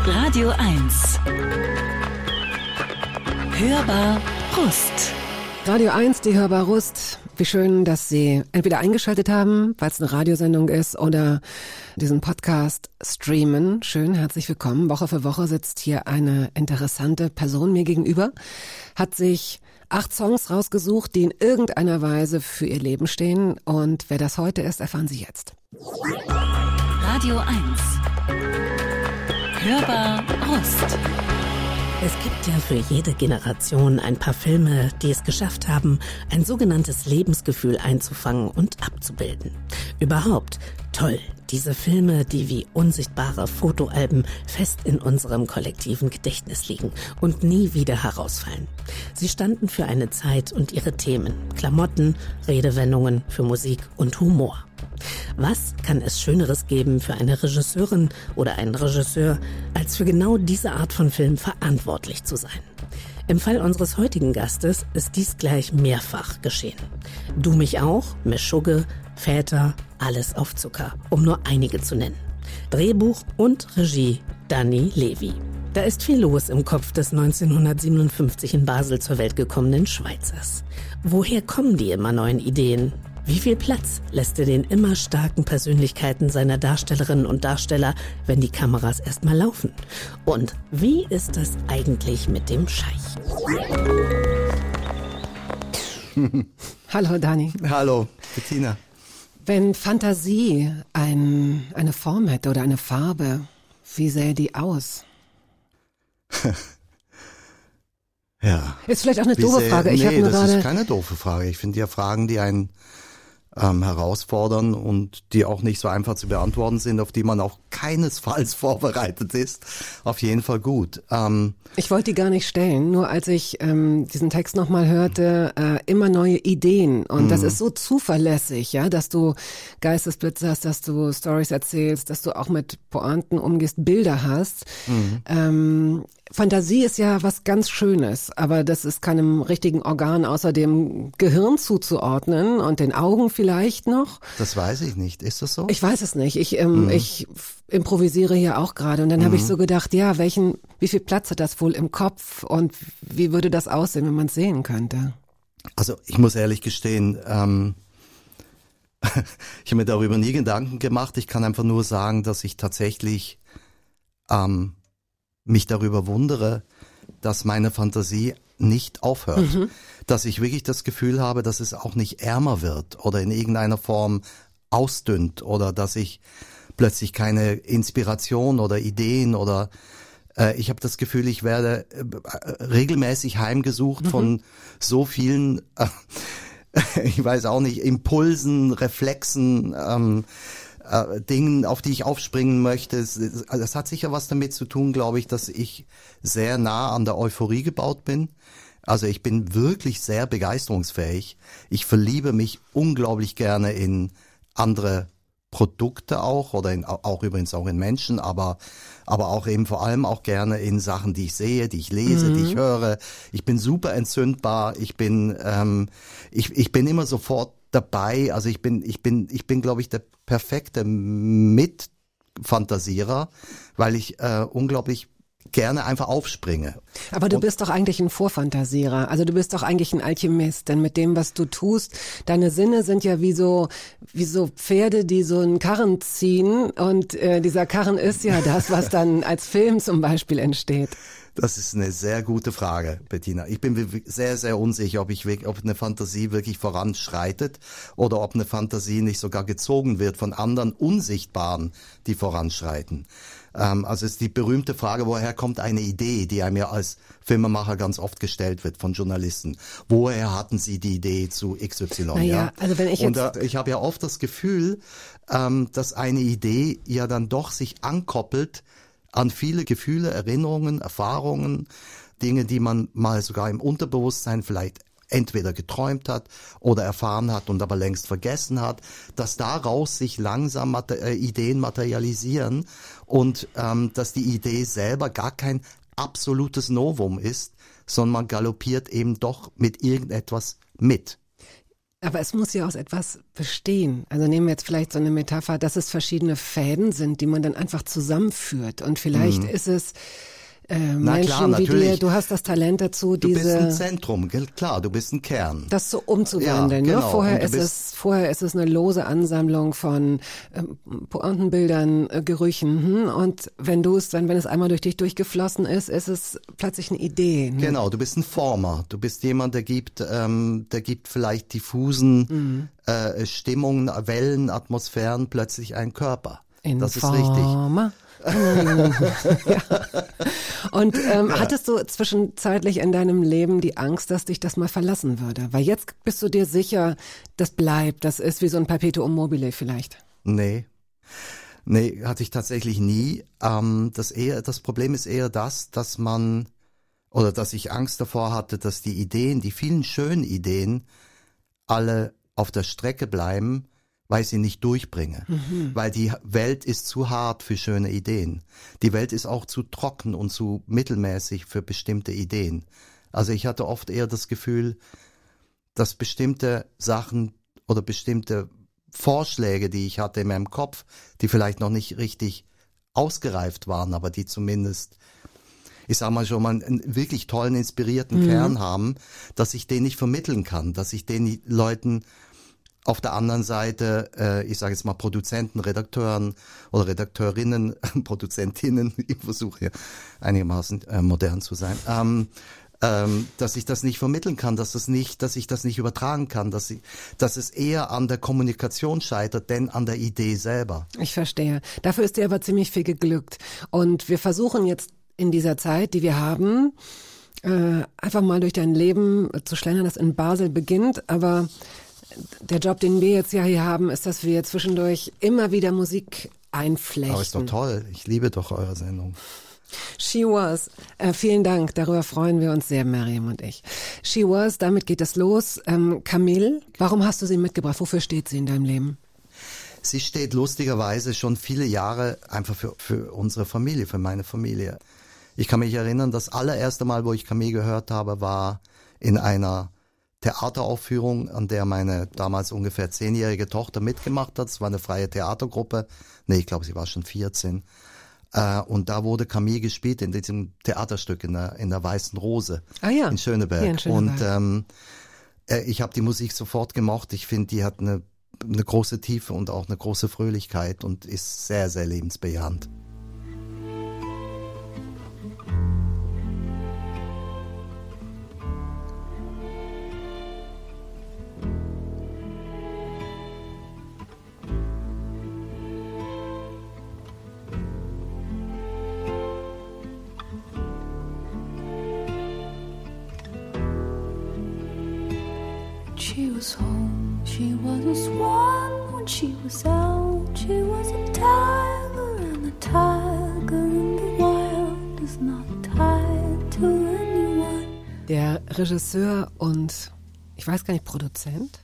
Radio 1. Hörbar Rust. Radio 1, die Hörbar Rust. Wie schön, dass Sie entweder eingeschaltet haben, weil es eine Radiosendung ist, oder diesen Podcast streamen. Schön, herzlich willkommen. Woche für Woche sitzt hier eine interessante Person mir gegenüber, hat sich 8 Songs rausgesucht, die in irgendeiner Weise für ihr Leben stehen. Und wer das heute ist, erfahren Sie jetzt. Radio 1. Hörbar Rust. Es gibt ja für jede Generation ein paar Filme, die es geschafft haben, ein sogenanntes Lebensgefühl einzufangen und abzubilden. Überhaupt toll, diese Filme, die wie unsichtbare Fotoalben fest in unserem kollektiven Gedächtnis liegen und nie wieder herausfallen. Sie standen für eine Zeit und ihre Themen, Klamotten, Redewendungen für Musik und Humor. Was kann es Schöneres geben für eine Regisseurin oder einen Regisseur, als für genau diese Art von Film verantwortlich zu sein? Im Fall unseres heutigen Gastes ist dies gleich mehrfach geschehen. Du mich auch, Meschugge, Väter, alles auf Zucker, um nur einige zu nennen. Drehbuch und Regie Dani Levy. Da ist viel los im Kopf des 1957 in Basel zur Welt gekommenen Schweizers. Woher kommen die immer neuen Ideen? Wie viel Platz lässt er den immer starken Persönlichkeiten seiner Darstellerinnen und Darsteller, wenn die Kameras erstmal laufen? Und wie ist das eigentlich mit dem Scheich? Hallo Dani. Hallo Bettina. Wenn Fantasie eine Form hätte oder eine Farbe, wie sähe die aus? Ja. Ist vielleicht auch eine doofe Frage. Das ist keine doofe Frage. Ich finde ja Fragen, die einen herausfordern und die auch nicht so einfach zu beantworten sind, auf die man auch keinesfalls vorbereitet ist, auf jeden Fall gut. Ich wollte die gar nicht stellen, nur als ich diesen Text nochmal hörte, immer neue Ideen, und das ist so zuverlässig, ja, dass du Geistesblitze hast, dass du Storys erzählst, dass du auch mit Pointen umgehst, Bilder hast. Fantasie ist ja was ganz Schönes, aber das ist keinem richtigen Organ außer dem Gehirn zuzuordnen und den Augen vielleicht noch. Das weiß ich nicht. Ist das so? Ich weiß es nicht. Ich improvisiere hier auch gerade, und dann habe ich so gedacht, ja, wie viel Platz hat das wohl im Kopf und wie würde das aussehen, wenn man es sehen könnte? Also ich muss ehrlich gestehen, ich habe mir darüber nie Gedanken gemacht. Ich kann einfach nur sagen, dass ich tatsächlich mich darüber wundere, dass meine Fantasie nicht aufhört. Dass ich wirklich das Gefühl habe, dass es auch nicht ärmer wird oder in irgendeiner Form ausdünnt oder dass ich plötzlich keine Inspiration oder Ideen oder ich habe das Gefühl, ich werde regelmäßig heimgesucht von so vielen, ich weiß auch nicht, Impulsen, Reflexen, Dingen, auf die ich aufspringen möchte. Das hat sicher was damit zu tun, glaube ich, dass ich sehr nah an der Euphorie gebaut bin. Also ich bin wirklich sehr begeisterungsfähig. Ich verliebe mich unglaublich gerne in andere Produkte auch oder auch übrigens auch in Menschen, aber auch eben vor allem auch gerne in Sachen, die ich sehe, die ich lese, die ich höre. Ich bin super entzündbar. Ich bin immer sofort dabei. Also ich bin, glaube ich, der perfekte Mitfantasierer, weil ich unglaublich gerne einfach aufspringe. Aber du bist doch eigentlich ein Vorfantasierer. Also du bist doch eigentlich ein Alchemist, denn mit dem, was du tust, deine Sinne sind ja wie so Pferde, die so einen Karren ziehen, und dieser Karren ist ja das, was dann als Film zum Beispiel entsteht. Das ist eine sehr gute Frage, Bettina. Ich bin sehr, sehr unsicher, ob eine Fantasie wirklich voranschreitet oder ob eine Fantasie nicht sogar gezogen wird von anderen Unsichtbaren, die voranschreiten. Also ist die berühmte Frage, woher kommt eine Idee, die einem ja als Filmemacher ganz oft gestellt wird von Journalisten. Woher hatten Sie die Idee zu XY? Naja, ja? Also wenn ich jetzt... Und ich habe ja oft das Gefühl, dass eine Idee ja dann doch sich ankoppelt an viele Gefühle, Erinnerungen, Erfahrungen, Dinge, die man mal sogar im Unterbewusstsein vielleicht entweder geträumt hat oder erfahren hat und aber längst vergessen hat, dass daraus sich langsam Ideen materialisieren und dass die Idee selber gar kein absolutes Novum ist, sondern man galoppiert eben doch mit irgendetwas mit. Aber es muss ja aus etwas bestehen. Also nehmen wir jetzt vielleicht so eine Metapher, dass es verschiedene Fäden sind, die man dann einfach zusammenführt. Und vielleicht ist es Menschen wie dir, du hast das Talent dazu, Du bist ein Zentrum, klar, du bist ein Kern. Das so umzuwandeln. Ja, genau. Ne? Vorher ist es eine lose Ansammlung von Pointenbildern, Gerüchen. Und wenn es einmal durch dich durchgeflossen ist, ist es plötzlich eine Idee. Ne? Genau, du bist ein Former. Du bist jemand, der gibt vielleicht diffusen Stimmungen, Wellen, Atmosphären plötzlich einen Körper. Das ist richtig. Ja. Und hattest du zwischenzeitlich in deinem Leben die Angst, dass dich das mal verlassen würde? Weil jetzt bist du dir sicher, das bleibt, das ist wie so ein Perpetuum mobile vielleicht. Nee, hatte ich tatsächlich nie. Das Problem ist eher dass ich Angst davor hatte, dass die vielen schönen Ideen, alle auf der Strecke bleiben, weil ich sie nicht durchbringe. Weil die Welt ist zu hart für schöne Ideen. Die Welt ist auch zu trocken und zu mittelmäßig für bestimmte Ideen. Also ich hatte oft eher das Gefühl, dass bestimmte Sachen oder bestimmte Vorschläge, die ich hatte in meinem Kopf, die vielleicht noch nicht richtig ausgereift waren, aber die zumindest, ich sag mal schon mal, einen wirklich tollen, inspirierten Kern haben, dass ich den nicht vermitteln kann, dass ich den Leuten auf der anderen Seite, ich sage jetzt mal Produzenten, Redakteuren oder Redakteurinnen, Produzentinnen, ich versuche hier einigermaßen modern zu sein, dass ich das nicht vermitteln kann, dass ich das nicht übertragen kann, dass es eher an der Kommunikation scheitert, denn an der Idee selber. Ich verstehe. Dafür ist dir aber ziemlich viel geglückt. Und wir versuchen jetzt in dieser Zeit, die wir haben, einfach mal durch dein Leben zu schlendern, das in Basel beginnt, aber der Job, den wir jetzt ja hier haben, ist, dass wir zwischendurch immer wieder Musik einflechten. Aber ist doch toll. Ich liebe doch eure Sendung. She Was. Vielen Dank. Darüber freuen wir uns sehr, Miriam und ich. She Was, damit geht es los. Camille, warum hast du sie mitgebracht? Wofür steht sie in deinem Leben? Sie steht lustigerweise schon viele Jahre einfach für unsere Familie, für meine Familie. Ich kann mich erinnern, das allererste Mal, wo ich Camille gehört habe, war in einer Theateraufführung, an der meine damals ungefähr 10-jährige Tochter mitgemacht hat. Es war eine freie Theatergruppe. Nee, ich glaube, sie war schon 14. Und da wurde Camille gespielt in diesem Theaterstück in der Weißen Rose in Schöneberg. Ja, in Schöneberg. Und ich habe die Musik sofort gemocht. Ich finde, die hat eine große Tiefe und auch eine große Fröhlichkeit und ist sehr, sehr lebensbejahend. She was home, she was a swan when she was out. She was a tiger, and a tiger in the wild is not tied to anyone. Der Regisseur und, ich weiß gar nicht, Produzent?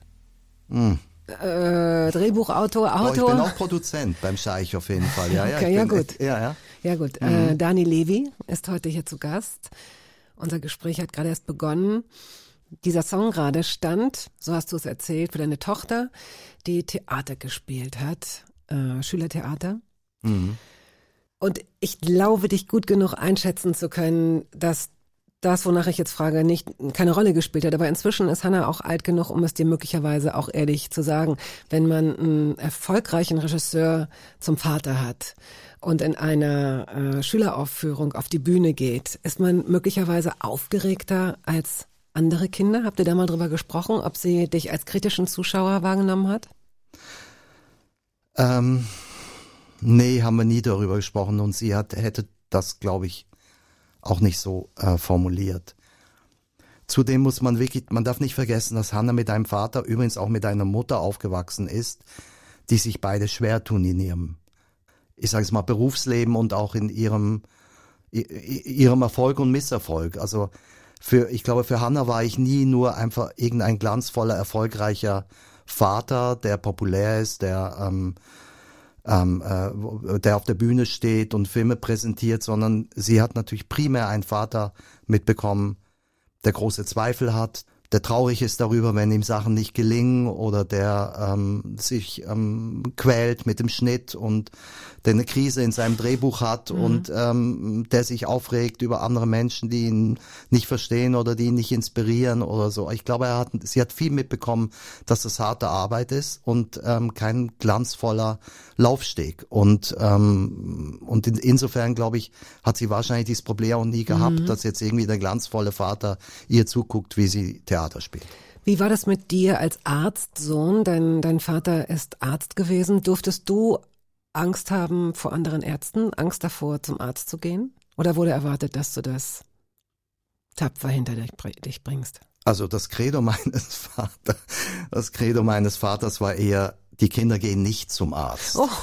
Drehbuchautor, Autor? Ich bin auch Produzent beim Scheich auf jeden Fall. Ja, okay, ja gut. Ja, gut. Dani Levy ist heute hier zu Gast. Unser Gespräch hat gerade erst begonnen. Dieser Song gerade stand, so hast du es erzählt, für deine Tochter, die Theater gespielt hat, Schülertheater. Und ich glaube, dich gut genug einschätzen zu können, dass das, wonach ich jetzt frage, keine Rolle gespielt hat. Aber inzwischen ist Hannah auch alt genug, um es dir möglicherweise auch ehrlich zu sagen. Wenn man einen erfolgreichen Regisseur zum Vater hat und in einer Schüleraufführung auf die Bühne geht, ist man möglicherweise aufgeregter als andere Kinder? Habt ihr da mal drüber gesprochen, ob sie dich als kritischen Zuschauer wahrgenommen hat? Nee, haben wir nie darüber gesprochen und sie hätte das, glaube ich, auch nicht so formuliert. Zudem muss man darf nicht vergessen, dass Hannah mit einem Vater, übrigens auch mit einer Mutter aufgewachsen ist, die sich beide schwer tun in ihrem, ich sage es mal, Berufsleben und auch in ihrem Erfolg und Misserfolg. Also ich glaube, für Hannah war ich nie nur einfach irgendein glanzvoller, erfolgreicher Vater, der populär ist, der auf der Bühne steht und Filme präsentiert, sondern sie hat natürlich primär einen Vater mitbekommen, der große Zweifel hat, der traurig ist darüber, wenn ihm Sachen nicht gelingen oder der sich quält mit dem Schnitt und der eine Krise in seinem Drehbuch hat und der sich aufregt über andere Menschen, die ihn nicht verstehen oder die ihn nicht inspirieren oder so. Ich glaube, sie hat viel mitbekommen, dass das harte Arbeit ist und kein glanzvoller Laufsteg. Und insofern, glaube ich, hat sie wahrscheinlich dieses Problem auch nie gehabt, dass jetzt irgendwie der glanzvolle Vater ihr zuguckt, wie sie Theater spielt. Wie war das mit dir als Arztsohn? Dein Vater ist Arzt gewesen. Durftest du Angst haben vor anderen Ärzten? Angst davor, zum Arzt zu gehen? Oder wurde erwartet, dass du das tapfer hinter dich bringst? Also das Credo meines Vaters war eher, die Kinder gehen nicht zum Arzt. Oh.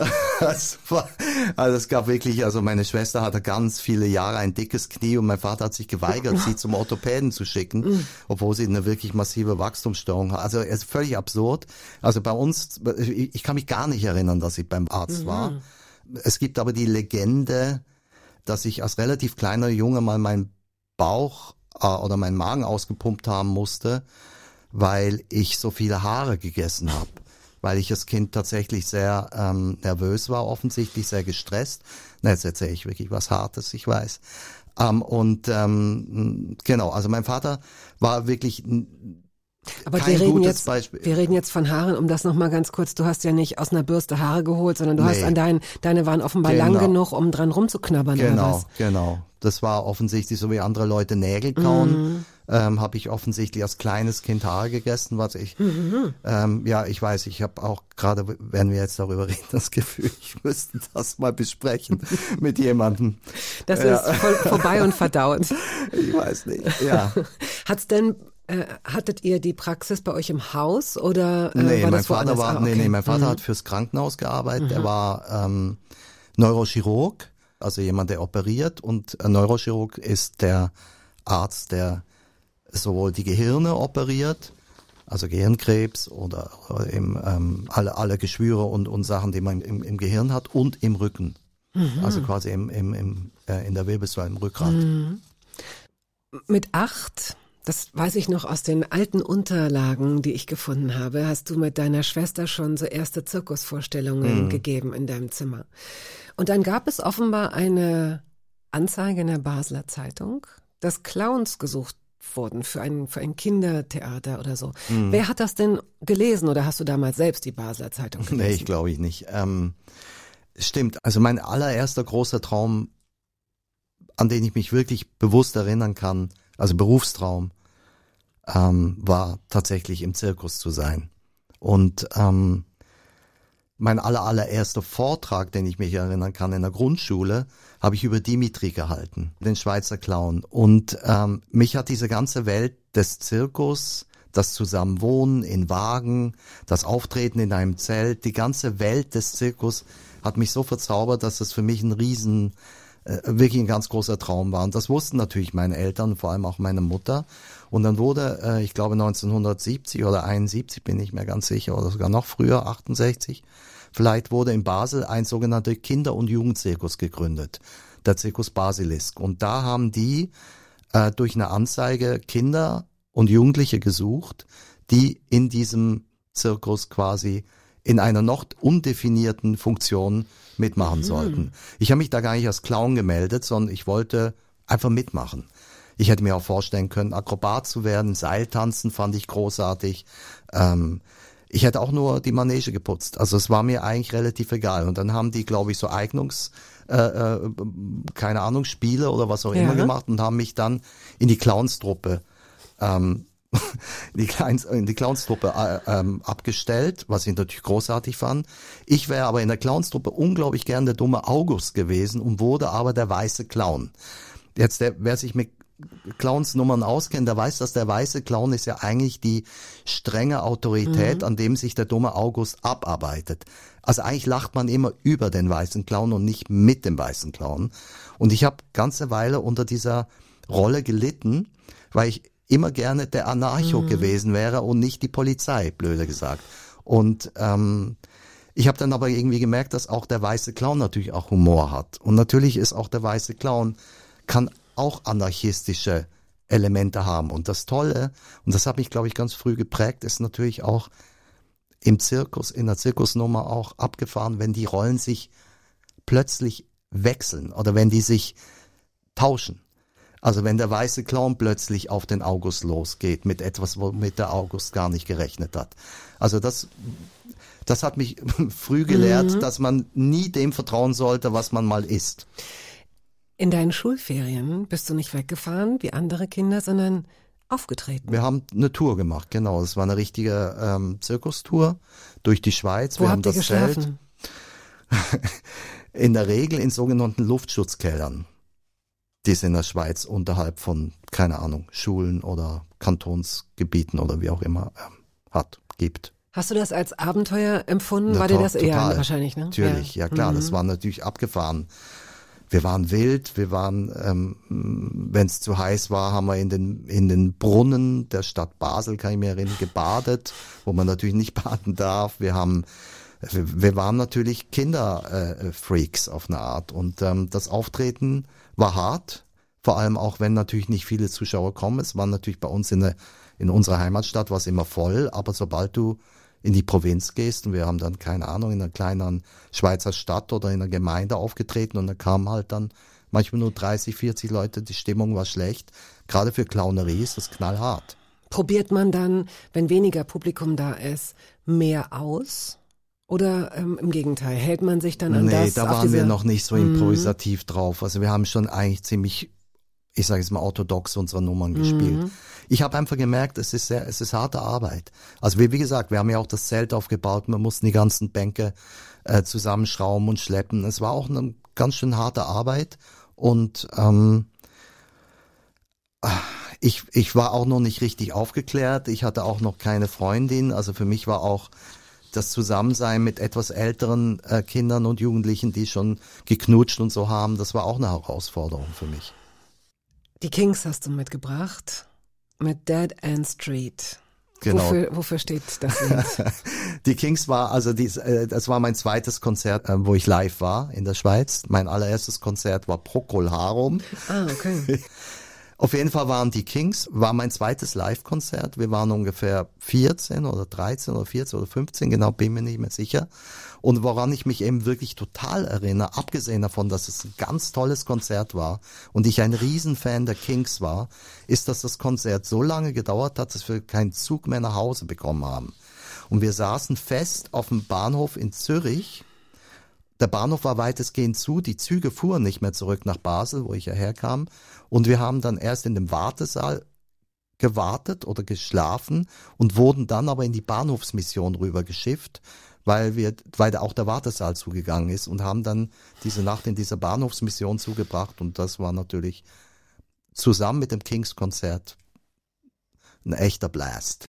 Es gab wirklich, also meine Schwester hatte ganz viele Jahre ein dickes Knie und mein Vater hat sich geweigert, sie zum Orthopäden zu schicken, obwohl sie eine wirklich massive Wachstumsstörung hat. Also es ist völlig absurd. Also bei uns, ich kann mich gar nicht erinnern, dass ich beim Arzt war. Es gibt aber die Legende, dass ich als relativ kleiner Junge mal meinen Bauch oder meinen Magen ausgepumpt haben musste, weil ich so viele Haare gegessen habe. Weil ich als Kind tatsächlich sehr nervös war, offensichtlich sehr gestresst. Na, jetzt erzähle ich wirklich was Hartes, ich weiß. Genau, also mein Vater war wirklich aber kein gutes Beispiel. Wir reden jetzt von Haaren, um das nochmal ganz kurz, du hast ja nicht aus einer Bürste Haare geholt, sondern du hast an deine waren offenbar lang genug, um dran rumzuknabbern oder was? Genau. Das war offensichtlich, so wie andere Leute Nägel kauen, habe ich offensichtlich als kleines Kind Haare gegessen, was ich, ich weiß, ich habe auch gerade, wenn wir jetzt darüber reden, das Gefühl, ich müsste das mal besprechen mit jemandem. Das ist vorbei und verdaut. Ich weiß nicht, ja. Hattet ihr die Praxis bei euch im Haus oder nee, war mein das Vater woanders? mein Vater hat fürs Krankenhaus gearbeitet, er war Neurochirurg, also jemand, der operiert, und ein Neurochirurg ist der Arzt, der sowohl die Gehirne operiert, also Gehirnkrebs oder eben alle Geschwüre und Sachen, die man im Gehirn hat, und im Rücken, also quasi in der Wirbelsäule, im Rückgrat. Mit 8, das weiß ich noch aus den alten Unterlagen, die ich gefunden habe, hast du mit deiner Schwester schon so erste Zirkusvorstellungen gegeben in deinem Zimmer. Und dann gab es offenbar eine Anzeige in der Basler Zeitung, dass Clowns gesucht wurden für ein Kindertheater oder so. Wer hat das denn gelesen oder hast du damals selbst die Basler Zeitung gelesen? Nee, ich glaube ich nicht. Stimmt, also mein allererster großer Traum, an den ich mich wirklich bewusst erinnern kann, also Berufstraum, war tatsächlich im Zirkus zu sein. Und mein allererster Vortrag, den ich mich erinnern kann, in der Grundschule, habe ich über Dimitri gehalten, den Schweizer Clown. Und mich hat diese ganze Welt des Zirkus, das Zusammenwohnen in Wagen, das Auftreten in einem Zelt, die ganze Welt des Zirkus hat mich so verzaubert, dass es für mich wirklich ein ganz großer Traum war. Und das wussten natürlich meine Eltern, vor allem auch meine Mutter. Und dann wurde, ich glaube 1970 oder 71, bin ich mir ganz sicher, oder sogar noch früher, 68, vielleicht wurde in Basel ein sogenannter Kinder- und Jugendzirkus gegründet, der Zirkus Basilisk. Und da haben die durch eine Anzeige Kinder und Jugendliche gesucht, die in diesem Zirkus quasi in einer noch undefinierten Funktion mitmachen sollten. Ich habe mich da gar nicht als Clown gemeldet, sondern ich wollte einfach mitmachen. Ich hätte mir auch vorstellen können, Akrobat zu werden, Seiltanzen fand ich großartig. Ich hätte auch nur die Manege geputzt. Also es war mir eigentlich relativ egal. Und dann haben die, glaube ich, so keine Ahnung, Spiele oder was auch immer gemacht und haben mich dann in die Clownstruppe in die Clownstruppe abgestellt, was ich natürlich großartig fand. Ich wäre aber in der Clownstruppe unglaublich gern der dumme August gewesen und wurde aber der weiße Clown. Jetzt, wer sich mit Clownsnummern auskennt, der weiß, dass der weiße Clown ist ja eigentlich die strenge Autorität, an dem sich der dumme August abarbeitet. Also eigentlich lacht man immer über den weißen Clown und nicht mit dem weißen Clown. Und ich habe ganze Weile unter dieser Rolle gelitten, weil ich immer gerne der Anarcho gewesen wäre und nicht die Polizei, blöde gesagt. Und ich habe dann aber irgendwie gemerkt, dass auch der weiße Clown natürlich auch Humor hat. Und natürlich ist auch der weiße Clown, kann auch anarchistische Elemente haben. Und das Tolle, und das hat mich, glaube ich, ganz früh geprägt, ist natürlich auch im Zirkus, in der Zirkusnummer auch abgefahren, wenn die Rollen sich plötzlich wechseln oder wenn die sich tauschen. Also wenn der weiße Clown plötzlich auf den August losgeht mit etwas, womit der August gar nicht gerechnet hat. Also das hat mich früh gelehrt, dass man nie dem vertrauen sollte, was man mal ist. In deinen Schulferien bist du nicht weggefahren wie andere Kinder, sondern aufgetreten. Wir haben eine Tour gemacht, genau. Es war eine richtige Zirkustour durch die Schweiz. Wo habt ihr geschlafen? In der Regel in sogenannten Luftschutzkellern, die es in der Schweiz unterhalb von, keine Ahnung, Schulen oder Kantonsgebieten oder wie auch immer gibt. Hast du das als Abenteuer empfunden? Ja, war dir das total. eher wahrscheinlich, ne? Natürlich, ja klar, das war natürlich abgefahren. Wir waren wild, wir waren, wenn es zu heiß war, haben wir in den Brunnen der Stadt Basel, kann ich mich erinnern, gebadet, wo man natürlich nicht baden darf. Wir waren natürlich Kinderfreaks auf eine Art und das Auftreten war hart, vor allem auch wenn natürlich nicht viele Zuschauer kommen. Es war natürlich bei uns in unserer Heimatstadt war es immer voll, aber sobald du in die Provinz gehst und wir haben dann, keine Ahnung, in einer kleinen Schweizer Stadt oder in einer Gemeinde aufgetreten und da kamen halt dann manchmal nur 30, 40 Leute, die Stimmung war schlecht. Gerade für Clownerie ist das knallhart. Probiert man dann, wenn weniger Publikum da ist, mehr aus? Oder im Gegenteil, hält man sich dann an das? Nee, da waren wir noch nicht so improvisativ drauf. Also wir haben schon eigentlich ziemlich, ich sage jetzt mal, orthodox unsere Nummern gespielt. Ich habe einfach gemerkt, es ist harte Arbeit. Also wie gesagt, wir haben ja auch das Zelt aufgebaut, wir mussten die ganzen Bänke zusammenschrauben und schleppen. Es war auch eine ganz schön harte Arbeit und ich war auch noch nicht richtig aufgeklärt. Ich hatte auch noch keine Freundin. Also für mich war auch das Zusammensein mit etwas älteren Kindern und Jugendlichen, die schon geknutscht und so haben, das war auch eine Herausforderung für mich. Die Kings hast du mitgebracht mit Dead End Street. Genau. Wofür steht das Lied? Die Kings das war mein zweites Konzert, wo ich live war in der Schweiz. Mein allererstes Konzert war Procol Harum. Ah, okay. Auf jeden Fall waren die Kings, war mein zweites Live-Konzert. Wir waren ungefähr 14 oder 13 oder 14 oder 15, genau bin mir nicht mehr sicher. Und woran ich mich eben wirklich total erinnere, abgesehen davon, dass es ein ganz tolles Konzert war und ich ein Riesenfan der Kings war, ist, dass das Konzert so lange gedauert hat, dass wir keinen Zug mehr nach Hause bekommen haben. Und wir saßen fest auf dem Bahnhof in Zürich. Der Bahnhof war weitestgehend zu, die Züge fuhren nicht mehr zurück nach Basel, wo ich ja herkam. Und wir haben dann erst in dem Wartesaal gewartet oder geschlafen und wurden dann aber in die Bahnhofsmission rübergeschifft, weil auch der Wartesaal zugegangen ist und haben dann diese Nacht in dieser Bahnhofsmission zugebracht. Und das war natürlich zusammen mit dem Kings-Konzert ein echter Blast.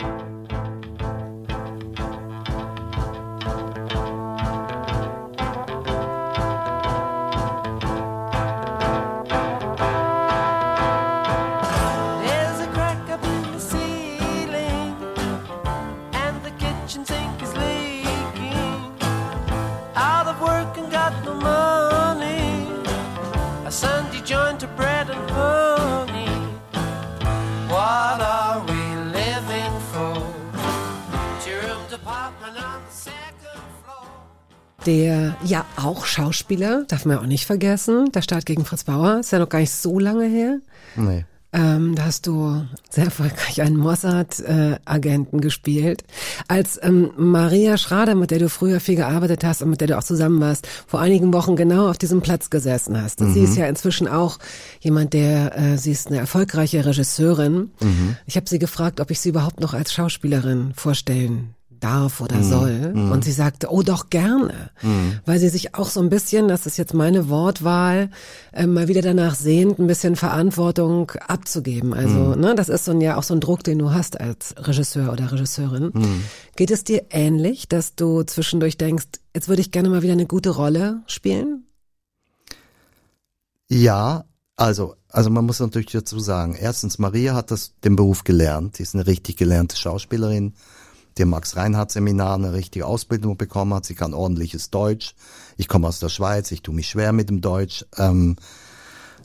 Der ja auch Schauspieler, darf man auch nicht vergessen, der Start gegen Fritz Bauer, ist ja noch gar nicht so lange her. Nee. Da hast du sehr erfolgreich einen Mossad-Agenten gespielt. Als Maria Schrader, mit der du früher viel gearbeitet hast und mit der du auch zusammen warst, vor einigen Wochen genau auf diesem Platz gesessen hast. Sie ist ja inzwischen auch jemand, sie ist eine erfolgreiche Regisseurin. Ich habe sie gefragt, ob ich sie überhaupt noch als Schauspielerin vorstellen darf oder soll. Und sie sagte, oh doch gerne, weil sie sich auch so ein bisschen, das ist jetzt meine Wortwahl, mal wieder danach sehnt, ein bisschen Verantwortung abzugeben. Also das ist ja auch so ein Druck, den du hast als Regisseur oder Regisseurin. Geht es dir ähnlich, dass du zwischendurch denkst, jetzt würde ich gerne mal wieder eine gute Rolle spielen? Ja, also man muss natürlich dazu sagen, erstens, Maria hat den Beruf gelernt, sie ist eine richtig gelernte Schauspielerin, die im Max-Reinhardt-Seminar eine richtige Ausbildung bekommen hat. Sie kann ordentliches Deutsch. Ich komme aus der Schweiz, ich tue mich schwer mit dem Deutsch.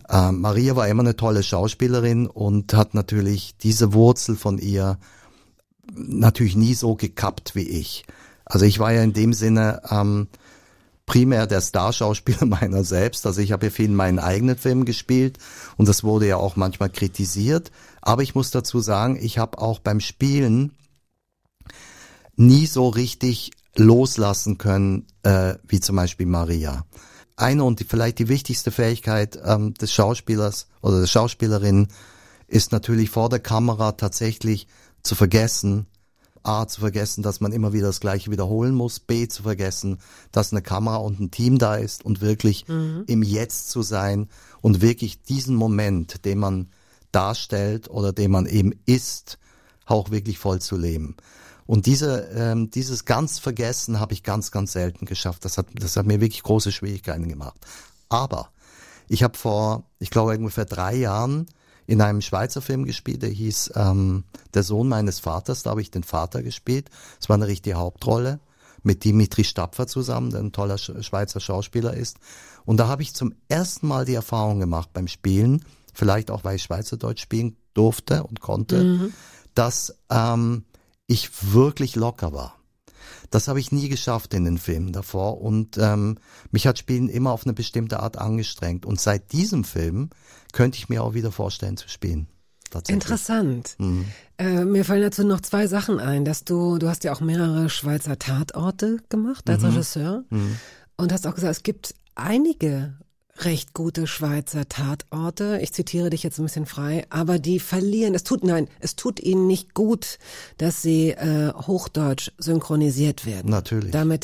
Maria war immer eine tolle Schauspielerin und hat natürlich diese Wurzel von ihr natürlich nie so gekappt wie ich. Also ich war ja in dem Sinne primär der Starschauspieler meiner selbst. Also ich habe ja viel in meinen eigenen Filmen gespielt und das wurde ja auch manchmal kritisiert. Aber ich muss dazu sagen, ich habe auch beim Spielen nie so richtig loslassen können, wie zum Beispiel Maria. Eine und vielleicht die wichtigste Fähigkeit des Schauspielers oder der Schauspielerin ist natürlich vor der Kamera tatsächlich zu vergessen, A, zu vergessen, dass man immer wieder das Gleiche wiederholen muss, B, zu vergessen, dass eine Kamera und ein Team da ist und wirklich im Jetzt zu sein und wirklich diesen Moment, den man darstellt oder den man eben ist, auch wirklich voll zu leben. Und dieses ganz Vergessen habe ich ganz, ganz selten geschafft. Das hat mir wirklich große Schwierigkeiten gemacht. Aber ich habe ich glaube ungefähr 3 Jahren in einem Schweizer Film gespielt, der hieß Der Sohn meines Vaters. Da habe ich den Vater gespielt. Es war eine richtige Hauptrolle mit Dimitri Stapfer zusammen, der ein toller Schweizer Schauspieler ist. Und da habe ich zum ersten Mal die Erfahrung gemacht beim Spielen, vielleicht auch, weil ich Schweizerdeutsch spielen durfte und konnte, dass ich wirklich locker war. Das habe ich nie geschafft in den Filmen davor und mich hat Spielen immer auf eine bestimmte Art angestrengt. Und seit diesem Film könnte ich mir auch wieder vorstellen zu spielen. Interessant. Mir fallen dazu noch 2 Sachen ein, dass du hast ja auch mehrere Schweizer Tatorte gemacht als Regisseur und hast auch gesagt, es gibt einige recht gute Schweizer Tatorte. Ich zitiere dich jetzt ein bisschen frei, aber die verlieren. Es tut ihnen nicht gut, dass sie Hochdeutsch synchronisiert werden. Natürlich. Damit,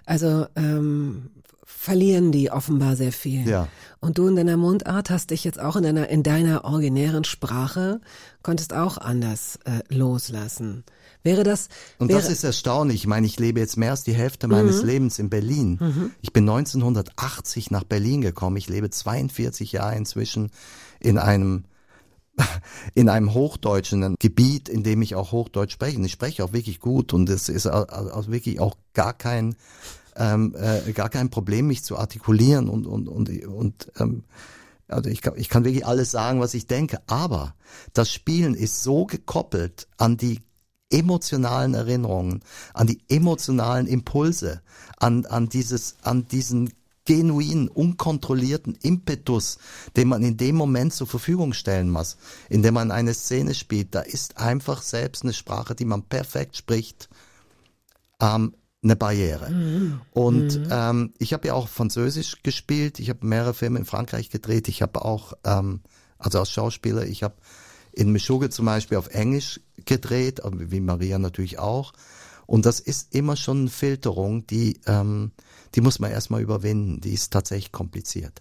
verlieren die offenbar sehr viel. Ja. Und du in deiner Mundart hast dich jetzt auch in deiner originären Sprache, konntest auch anders loslassen. Das ist erstaunlich. Ich meine, ich lebe jetzt mehr als die Hälfte meines Lebens in Berlin. Ich bin 1980 nach Berlin gekommen. Ich lebe 42 Jahre inzwischen in einem hochdeutschen Gebiet, in dem ich auch Hochdeutsch spreche. Und ich spreche auch wirklich gut und es ist auch wirklich auch gar kein Problem, mich zu artikulieren also ich kann wirklich alles sagen, was ich denke. Aber das Spielen ist so gekoppelt an die emotionalen Erinnerungen, an die emotionalen Impulse, an diesen genuinen, unkontrollierten Impetus, den man in dem Moment zur Verfügung stellen muss, indem man eine Szene spielt. Da ist einfach selbst eine Sprache, die man perfekt spricht, eine Barriere. Und ich habe ja auch Französisch gespielt, ich habe mehrere Filme in Frankreich gedreht, ich habe auch, also als Schauspieler, ich habe in Meshuggah zum Beispiel auf Englisch gedreht, wie Maria natürlich auch. Und das ist immer schon eine Filterung, die muss man erstmal überwinden. Die ist tatsächlich kompliziert.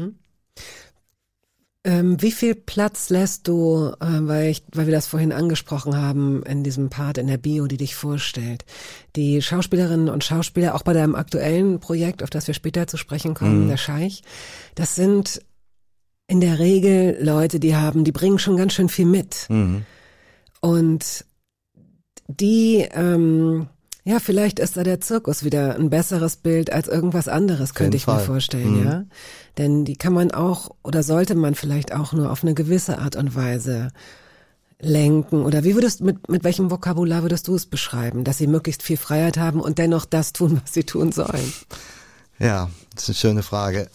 Wie viel Platz lässt du, weil wir das vorhin angesprochen haben, in diesem Part in der Bio, die dich vorstellt, die Schauspielerinnen und Schauspieler, auch bei deinem aktuellen Projekt, auf das wir später zu sprechen kommen, der Scheich, das sind in der Regel Leute, die bringen schon ganz schön viel mit. Und die, vielleicht ist da der Zirkus wieder ein besseres Bild als irgendwas anderes, könnte ich mir vorstellen, ja. Denn die kann man auch, oder sollte man vielleicht auch nur auf eine gewisse Art und Weise lenken. Oder mit welchem Vokabular würdest du es beschreiben, dass sie möglichst viel Freiheit haben und dennoch das tun, was sie tun sollen? Ja, das ist eine schöne Frage.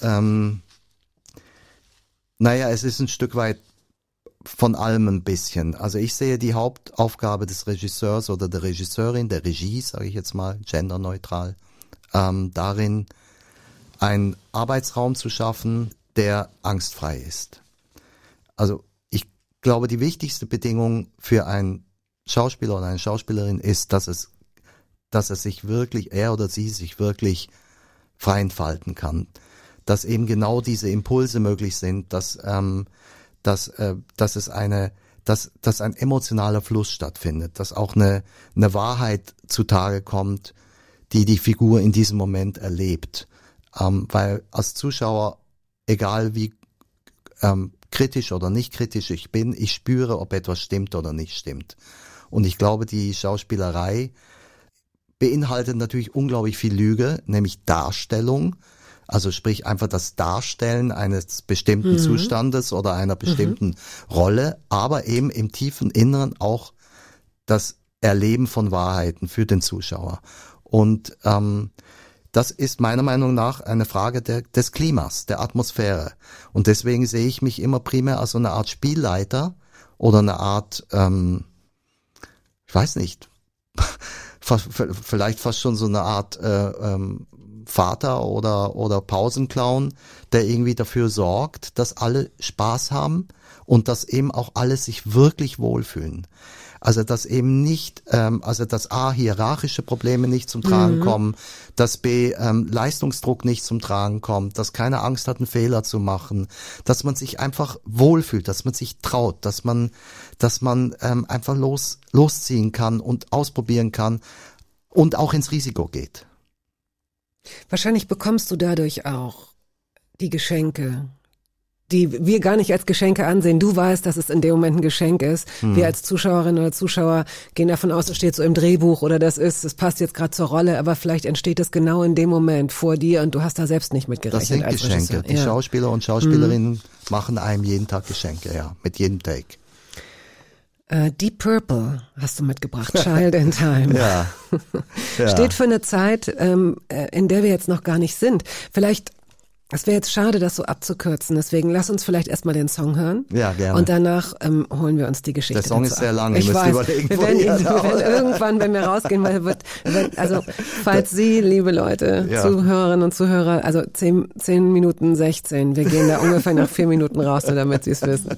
Es ist ein Stück weit von allem ein bisschen. Also ich sehe die Hauptaufgabe des Regisseurs oder der Regisseurin, der Regie, sage ich jetzt mal, genderneutral, darin, einen Arbeitsraum zu schaffen, der angstfrei ist. Also ich glaube, die wichtigste Bedingung für einen Schauspieler oder eine Schauspielerin ist, dass er oder sie sich wirklich frei entfalten kann. Dass eben genau diese Impulse möglich sind, dass ein emotionaler Fluss stattfindet, dass auch eine Wahrheit zutage kommt, die Figur in diesem Moment erlebt. Weil als Zuschauer, egal wie kritisch oder nicht kritisch ich bin, ich spüre, ob etwas stimmt oder nicht stimmt. Und ich glaube, die Schauspielerei beinhaltet natürlich unglaublich viel Lüge, nämlich Darstellung, Also sprich einfach das Darstellen eines bestimmten Zustandes oder einer bestimmten Rolle, aber eben im tiefen Inneren auch das Erleben von Wahrheiten für den Zuschauer. Und das ist meiner Meinung nach eine Frage des Klimas, der Atmosphäre. Und deswegen sehe ich mich immer primär als so eine Art Spielleiter oder eine Art, ich weiß nicht, vielleicht fast schon so eine Art Vater oder Pausenclown, der irgendwie dafür sorgt, dass alle Spaß haben und dass eben auch alle sich wirklich wohlfühlen. Also dass eben nicht, dass A, hierarchische Probleme nicht zum Tragen kommen, dass B, Leistungsdruck nicht zum Tragen kommt, dass keine Angst hat, einen Fehler zu machen, dass man sich einfach wohlfühlt, dass man sich traut, dass man einfach losziehen kann und ausprobieren kann und auch ins Risiko geht. Wahrscheinlich bekommst du dadurch auch die Geschenke, die wir gar nicht als Geschenke ansehen. Du weißt, dass es in dem Moment ein Geschenk ist. Wir als Zuschauerinnen oder Zuschauer gehen davon aus, es steht so im Drehbuch oder es passt jetzt gerade zur Rolle, aber vielleicht entsteht es genau in dem Moment vor dir und du hast da selbst nicht mit gerechnet. Das sind als Geschenke. Regisseur. Die Schauspieler und Schauspielerinnen machen einem jeden Tag Geschenke, ja, mit jedem Take. Deep Purple hast du mitgebracht, Child in Time. Ja. Steht für eine Zeit, in der wir jetzt noch gar nicht sind. Vielleicht, es wäre jetzt schade, das so abzukürzen, deswegen lass uns vielleicht erstmal den Song hören. Ja, gerne. Und danach holen wir uns die Geschichte Der Song dazu ist sehr ab. lang, ich ihr müsst weiß, überlegen, wir werden irgendwann, wenn wir rausgehen, also falls Sie, liebe Leute, Zuhörerinnen und Zuhörer, also 10 Minuten 16, wir gehen da ungefähr nach 4 Minuten raus, nur damit Sie es wissen.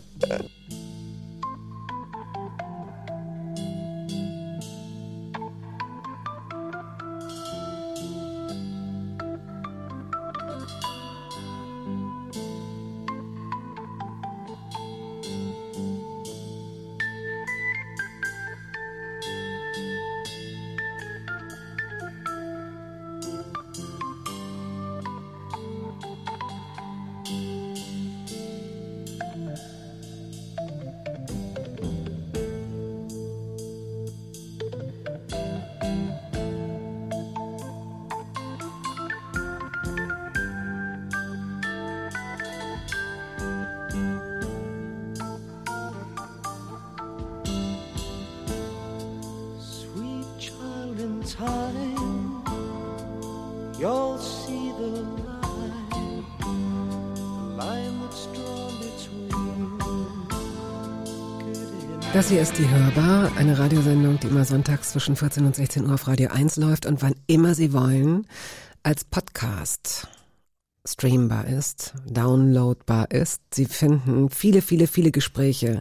Time, you'll see the line that's drawn between good and Das hier ist die Hörbar, eine Radiosendung, die immer sonntags zwischen 14 und 16 Uhr auf Radio 1 läuft und wann immer Sie wollen, als Podcast streambar ist, downloadbar ist. Sie finden viele, viele, viele Gespräche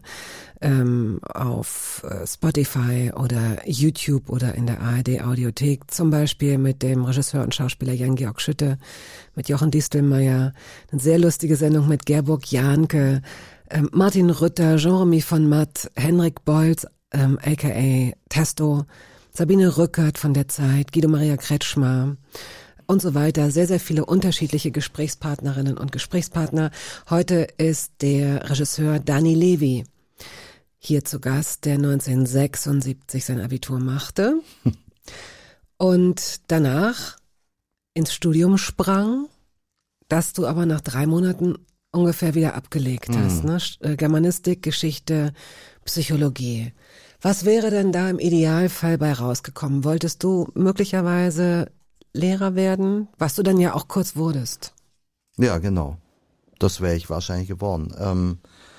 auf Spotify oder YouTube oder in der ARD-Audiothek, zum Beispiel mit dem Regisseur und Schauspieler Jan-Georg Schütte, mit Jochen Distelmeier, eine sehr lustige Sendung mit Gerburg Jahnke, Martin Rütter, Jean-Remy von Matt, Henrik Bolz, aka Testo, Sabine Rückert von der Zeit, Guido Maria Kretschmer und so weiter. Sehr, sehr viele unterschiedliche Gesprächspartnerinnen und Gesprächspartner. Heute ist der Regisseur Dani Levy hier zu Gast, der 1976 sein Abitur machte und danach ins Studium sprang, das du aber nach 3 Monaten ungefähr wieder abgelegt hast. Ne? Germanistik, Geschichte, Psychologie. Was wäre denn da im Idealfall bei rausgekommen? Wolltest du möglicherweise Lehrer werden, was du dann ja auch kurz wurdest? Ja, genau. Das wäre ich wahrscheinlich geworden.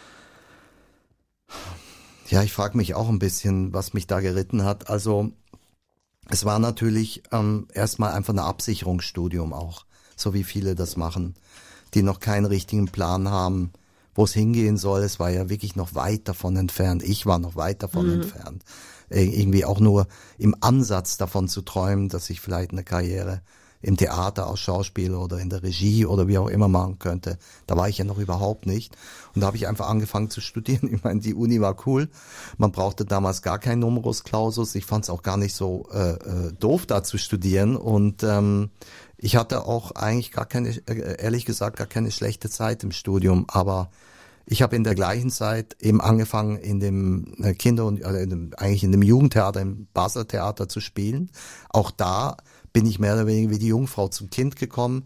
Ja, ich frage mich auch ein bisschen, was mich da geritten hat. Also es war natürlich erstmal einfach ein Absicherungsstudium auch, so wie viele das machen, die noch keinen richtigen Plan haben, wo es hingehen soll. Es war ja wirklich noch weit davon entfernt. Ich war noch weit davon entfernt. Irgendwie auch nur im Ansatz davon zu träumen, dass ich vielleicht eine Karriere im Theater als Schauspieler oder in der Regie oder wie auch immer machen könnte. Da war ich ja noch überhaupt nicht. Und da habe ich einfach angefangen zu studieren. Ich meine, die Uni war cool. Man brauchte damals gar keinen Numerus Clausus. Ich fand es auch gar nicht so doof, da zu studieren. Und ich hatte auch eigentlich ehrlich gesagt, gar keine schlechte Zeit im Studium. Aber ich habe in der gleichen Zeit eben angefangen, in dem Kinder- und eigentlich in dem Jugendtheater, im Basler Theater zu spielen. Auch da bin ich mehr oder weniger wie die Jungfrau zum Kind gekommen.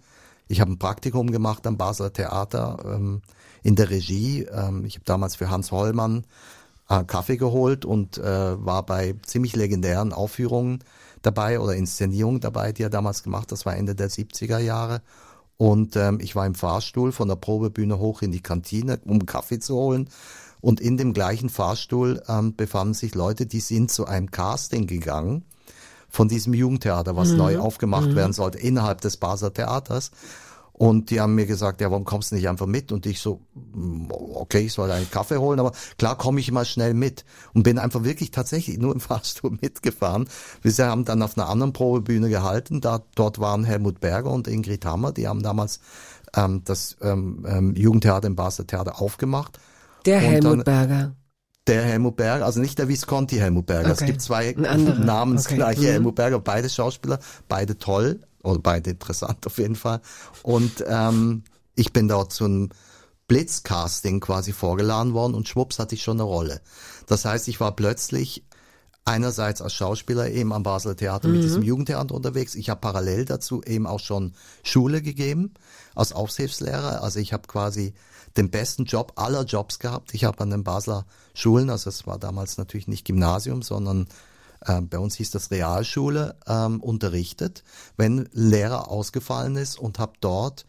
Ich habe ein Praktikum gemacht am Basler Theater in der Regie. Ich habe damals für Hans Hollmann Kaffee geholt und war bei ziemlich legendären Aufführungen dabei oder Inszenierungen dabei, die er damals gemacht hat. Das war Ende der 70er Jahre. Und ich war im Fahrstuhl von der Probebühne hoch in die Kantine, um Kaffee zu holen. Und in dem gleichen Fahrstuhl befanden sich Leute, die sind zu einem Casting gegangen von diesem Jugendtheater, was neu aufgemacht werden sollte, innerhalb des Basler Theaters. Und die haben mir gesagt, ja, warum kommst du nicht einfach mit? Und ich so, okay, ich soll einen Kaffee holen, aber klar komme ich immer schnell mit. Und bin einfach wirklich tatsächlich nur im Fahrstuhl mitgefahren. Wir haben dann auf einer anderen Probebühne gehalten. Dort waren Helmut Berger und Ingrid Hammer, die haben damals das Jugendtheater im Basler Theater aufgemacht. Der Helmut Berger. Der Helmut Berger, also nicht der Visconti Helmut Berger. Okay. Es gibt zwei namensgleiche Helmut Berger, beide Schauspieler, beide toll. Oder beide interessant auf jeden Fall. Und ich bin dort zu einem Blitzcasting quasi vorgeladen worden und schwupps hatte ich schon eine Rolle. Das heißt, ich war plötzlich einerseits als Schauspieler eben am Basler Theater mit diesem Jugendtheater unterwegs. Ich habe parallel dazu eben auch schon Schule gegeben als Aushilfslehrer. Also ich habe quasi den besten Job aller Jobs gehabt. Ich habe an den Basler Schulen, also es war damals natürlich nicht Gymnasium, sondern bei uns hieß das Realschule, unterrichtet, wenn Lehrer ausgefallen ist und habe dort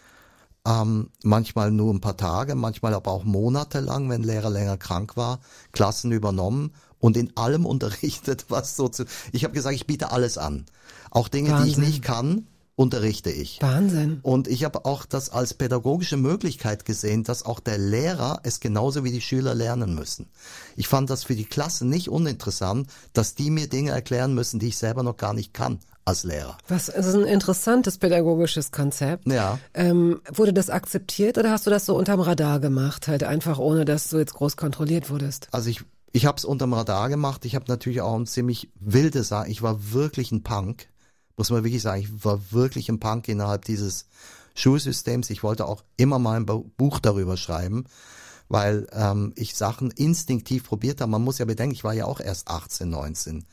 manchmal nur ein paar Tage, manchmal aber auch monatelang, wenn Lehrer länger krank war, Klassen übernommen und in allem unterrichtet, was so zu... Ich habe gesagt, ich biete alles an. Auch Dinge, Wahnsinn, die ich nicht kann, unterrichte ich. Wahnsinn. Und ich habe auch das als pädagogische Möglichkeit gesehen, dass auch der Lehrer es genauso wie die Schüler lernen müssen. Ich fand das für die Klasse nicht uninteressant, dass die mir Dinge erklären müssen, die ich selber noch gar nicht kann als Lehrer. Das ist ein interessantes pädagogisches Konzept. Ja. Wurde das akzeptiert oder hast du das so unterm Radar gemacht, halt einfach ohne, dass du jetzt groß kontrolliert wurdest? Also ich habe es unterm Radar gemacht. Ich habe natürlich auch ein ziemlich wilde Sache. Ich war wirklich ein Punk. Muss man wirklich sagen, ich war wirklich ein Punk innerhalb dieses Schulsystems. Ich wollte auch immer mal ein Buch darüber schreiben, weil ich Sachen instinktiv probiert habe. Man muss ja bedenken, ich war ja auch erst 18, 19,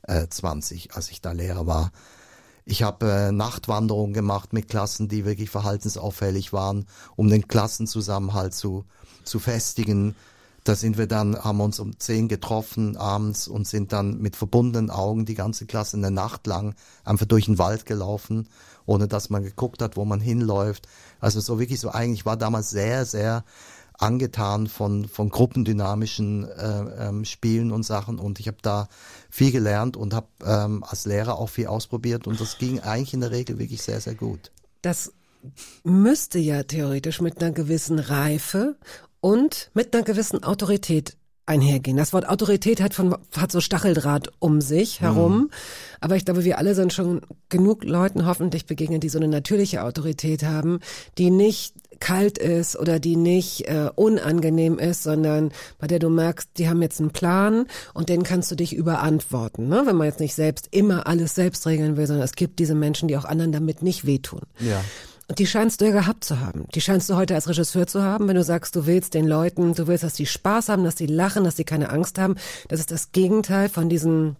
20, als ich da Lehrer war. Ich habe Nachtwanderungen gemacht mit Klassen, die wirklich verhaltensauffällig waren, um den Klassenzusammenhalt zu festigen. Da haben wir uns um 10 getroffen abends und sind dann mit verbundenen Augen die ganze Klasse eine Nacht lang einfach durch den Wald gelaufen, ohne dass man geguckt hat, wo man hinläuft. Also so wirklich so, eigentlich war damals sehr, sehr angetan von gruppendynamischen Spielen und Sachen und ich habe da viel gelernt und habe als Lehrer auch viel ausprobiert und das ging eigentlich in der Regel wirklich sehr, sehr gut. Das müsste ja theoretisch mit einer gewissen Reife und mit einer gewissen Autorität einhergehen. Das Wort Autorität hat so Stacheldraht um sich herum, aber ich glaube, wir alle sind schon genug Leuten hoffentlich begegnet, die so eine natürliche Autorität haben, die nicht kalt ist oder die nicht unangenehm ist, sondern bei der du merkst, die haben jetzt einen Plan und den kannst du dich überantworten, ne? Wenn man jetzt nicht selbst immer alles selbst regeln will, sondern es gibt diese Menschen, die auch anderen damit nicht wehtun. Ja. Und die scheinst du ja gehabt zu haben. Die scheinst du heute als Regisseur zu haben, wenn du sagst, du willst den Leuten, du willst, dass die Spaß haben, dass die lachen, dass die keine Angst haben. Das ist das Gegenteil von diesen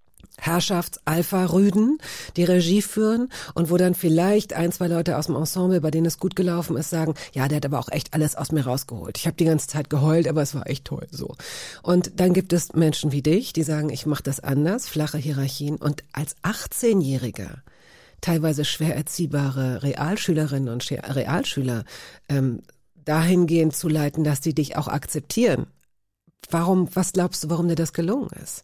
Herrschafts-Alpha-Rüden, die Regie führen und wo dann vielleicht 1, 2 Leute aus dem Ensemble, bei denen es gut gelaufen ist, sagen, ja, der hat aber auch echt alles aus mir rausgeholt. Ich habe die ganze Zeit geheult, aber es war echt toll so. Und dann gibt es Menschen wie dich, die sagen, ich mache das anders, flache Hierarchien. Und als 18-Jähriger teilweise schwer erziehbare Realschülerinnen und Realschüler dahingehend zu leiten, dass die dich auch akzeptieren. Was glaubst du, warum dir das gelungen ist?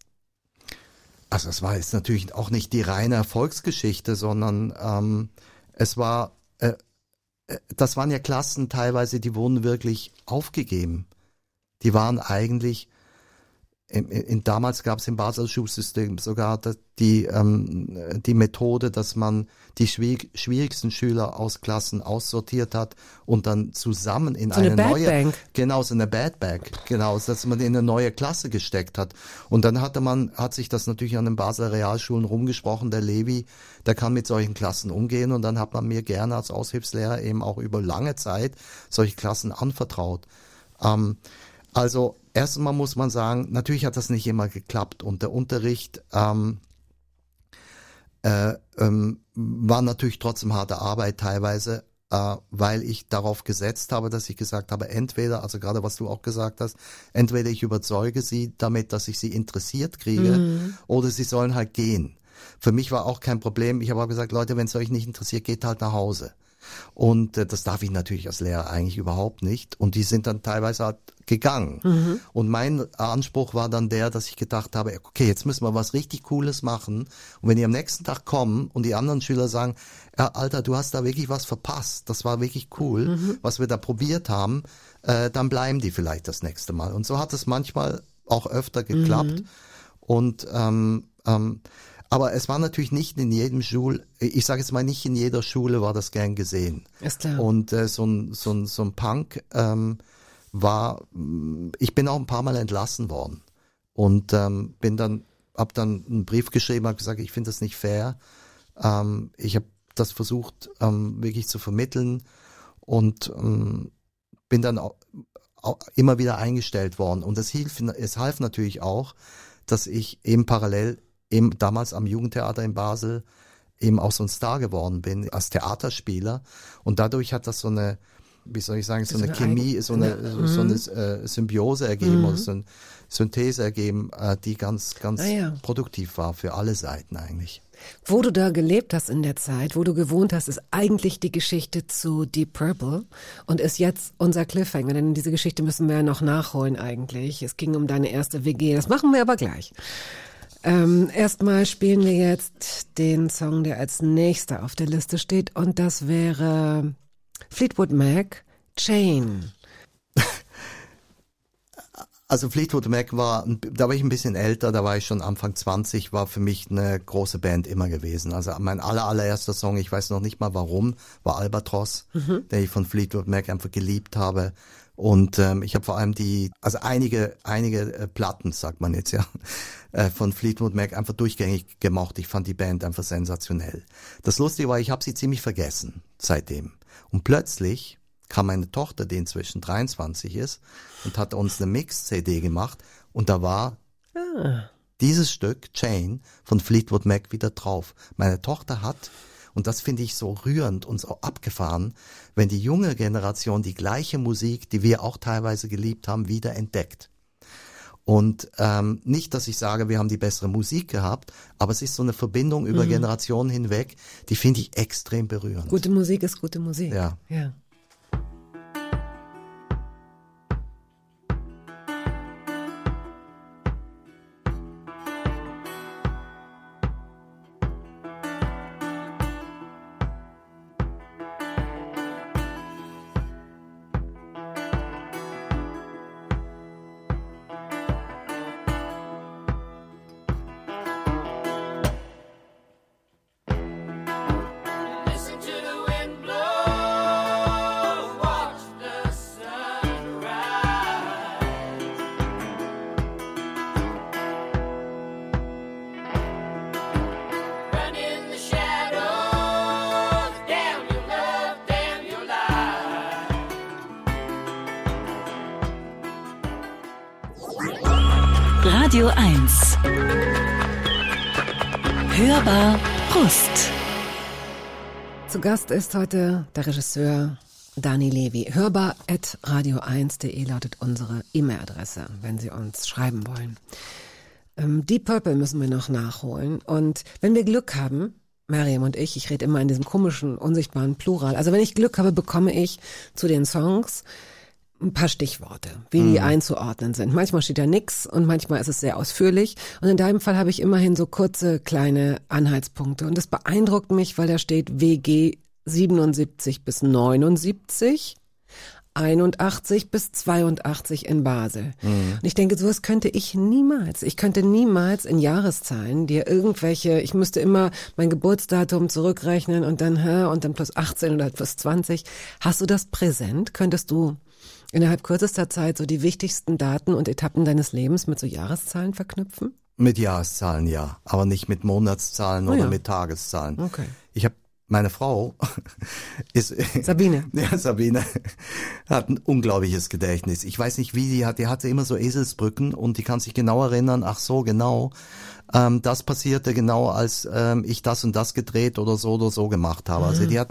Also es war jetzt natürlich auch nicht die reine Erfolgsgeschichte, sondern das waren ja Klassen teilweise, die wurden wirklich aufgegeben. Die waren eigentlich, damals gab es im Basler Schulsystem sogar die Methode, dass man die schwierigsten Schüler aus Klassen aussortiert hat und dann zusammen in so eine neue Bad Bank. Genau, so eine Bad Bank, genau, dass man in eine neue Klasse gesteckt hat. Und dann hat sich das natürlich an den Basler Realschulen rumgesprochen, der Levi, der kann mit solchen Klassen umgehen und dann hat man mir gerne als Aushilfslehrer eben auch über lange Zeit solche Klassen anvertraut. Also erstmal muss man sagen, natürlich hat das nicht immer geklappt und der Unterricht war natürlich trotzdem harte Arbeit teilweise, weil ich darauf gesetzt habe, dass ich gesagt habe, entweder, also gerade was du auch gesagt hast, entweder ich überzeuge sie damit, dass ich sie interessiert kriege, oder sie sollen halt gehen. Für mich war auch kein Problem. Ich habe auch gesagt, Leute, wenn es euch nicht interessiert, geht halt nach Hause. Und das darf ich natürlich als Lehrer eigentlich überhaupt nicht. Und die sind dann teilweise halt gegangen. Und mein Anspruch war dann der, dass ich gedacht habe, okay, jetzt müssen wir was richtig Cooles machen. Und wenn die am nächsten Tag kommen und die anderen Schüler sagen, ja, Alter, du hast da wirklich was verpasst, das war wirklich cool, was wir da probiert haben, dann bleiben die vielleicht das nächste Mal. Und so hat es manchmal auch öfter geklappt. Und aber es war natürlich nicht in jedem ich sage jetzt mal, nicht in jeder Schule war das gern gesehen. Ist klar. Und so ein Punk ich bin auch ein paar Mal entlassen worden und hab dann einen Brief geschrieben, habe gesagt, ich finde das nicht fair. Ich habe das versucht wirklich zu vermitteln und bin dann auch immer wieder eingestellt worden. Und es half natürlich auch, dass ich eben parallel damals am Jugendtheater in Basel eben auch so ein Star geworden bin als Theaterspieler und dadurch hat das so eine, wie soll ich sagen, so eine Chemie, so eine Symbiose ergeben oder so eine Synthese ergeben, die ganz produktiv war für alle Seiten eigentlich. Wo du da gelebt hast in der Zeit, wo du gewohnt hast, ist eigentlich die Geschichte zu Deep Purple und ist jetzt unser Cliffhanger, denn diese Geschichte müssen wir ja noch nachholen eigentlich. Es ging um deine erste WG, das machen wir aber gleich. Erstmal spielen wir jetzt den Song, der als nächster auf der Liste steht und das wäre Fleetwood Mac, Chain. Also Fleetwood Mac da war ich ein bisschen älter, da war ich schon Anfang 20, war für mich eine große Band immer gewesen. Also mein allererster Song, ich weiß noch nicht mal warum, war Albatross, den ich von Fleetwood Mac einfach geliebt habe. Und ich habe vor allem einige Platten, sagt man jetzt ja, von Fleetwood Mac einfach durchgängig gemocht. Ich fand die Band einfach sensationell. Das Lustige war, ich habe sie ziemlich vergessen seitdem. Und plötzlich kam meine Tochter, die inzwischen 23 ist, und hat uns eine Mix-CD gemacht. Und da war dieses Stück, Chain, von Fleetwood Mac wieder drauf. Meine Tochter hat, und das finde ich so rührend und so abgefahren, wenn die junge Generation die gleiche Musik, die wir auch teilweise geliebt haben, wieder entdeckt. Und nicht, dass ich sage, wir haben die bessere Musik gehabt, aber es ist so eine Verbindung über Generationen hinweg, die finde ich extrem berührend. Gute Musik ist gute Musik. Ja. Radio 1. Hörbar Brust. Zu Gast ist heute der Regisseur Dani Levy. Hörbar@radio1.de lautet unsere E-Mail-Adresse, wenn Sie uns schreiben wollen. Deep Purple müssen wir noch nachholen. Und wenn wir Glück haben, Mariam und ich rede immer in diesem komischen, unsichtbaren Plural. Also wenn ich Glück habe, bekomme ich zu den Songs ein paar Stichworte, wie die einzuordnen sind. Manchmal steht da nix und manchmal ist es sehr ausführlich. Und in deinem Fall habe ich immerhin so kurze, kleine Anhaltspunkte. Und das beeindruckt mich, weil da steht WG 77 bis 79, 81 bis 82 in Basel. Und ich denke, sowas könnte ich niemals. Ich könnte niemals in Jahreszahlen dir ich müsste immer mein Geburtsdatum zurückrechnen und dann plus 18 oder plus 20. Hast du das präsent? Könntest du innerhalb kürzester Zeit so die wichtigsten Daten und Etappen deines Lebens mit so Jahreszahlen verknüpfen? Mit Jahreszahlen, ja, aber nicht mit Monatszahlen oder mit Tageszahlen. Okay. Ich habe meine Frau ist Sabine. Ja, Sabine hat ein unglaubliches Gedächtnis. Ich weiß nicht, wie die hatte immer so Eselsbrücken und die kann sich genau erinnern, ach so, genau, das passierte genau, als ich das und das gedreht oder so gemacht habe. Also die hat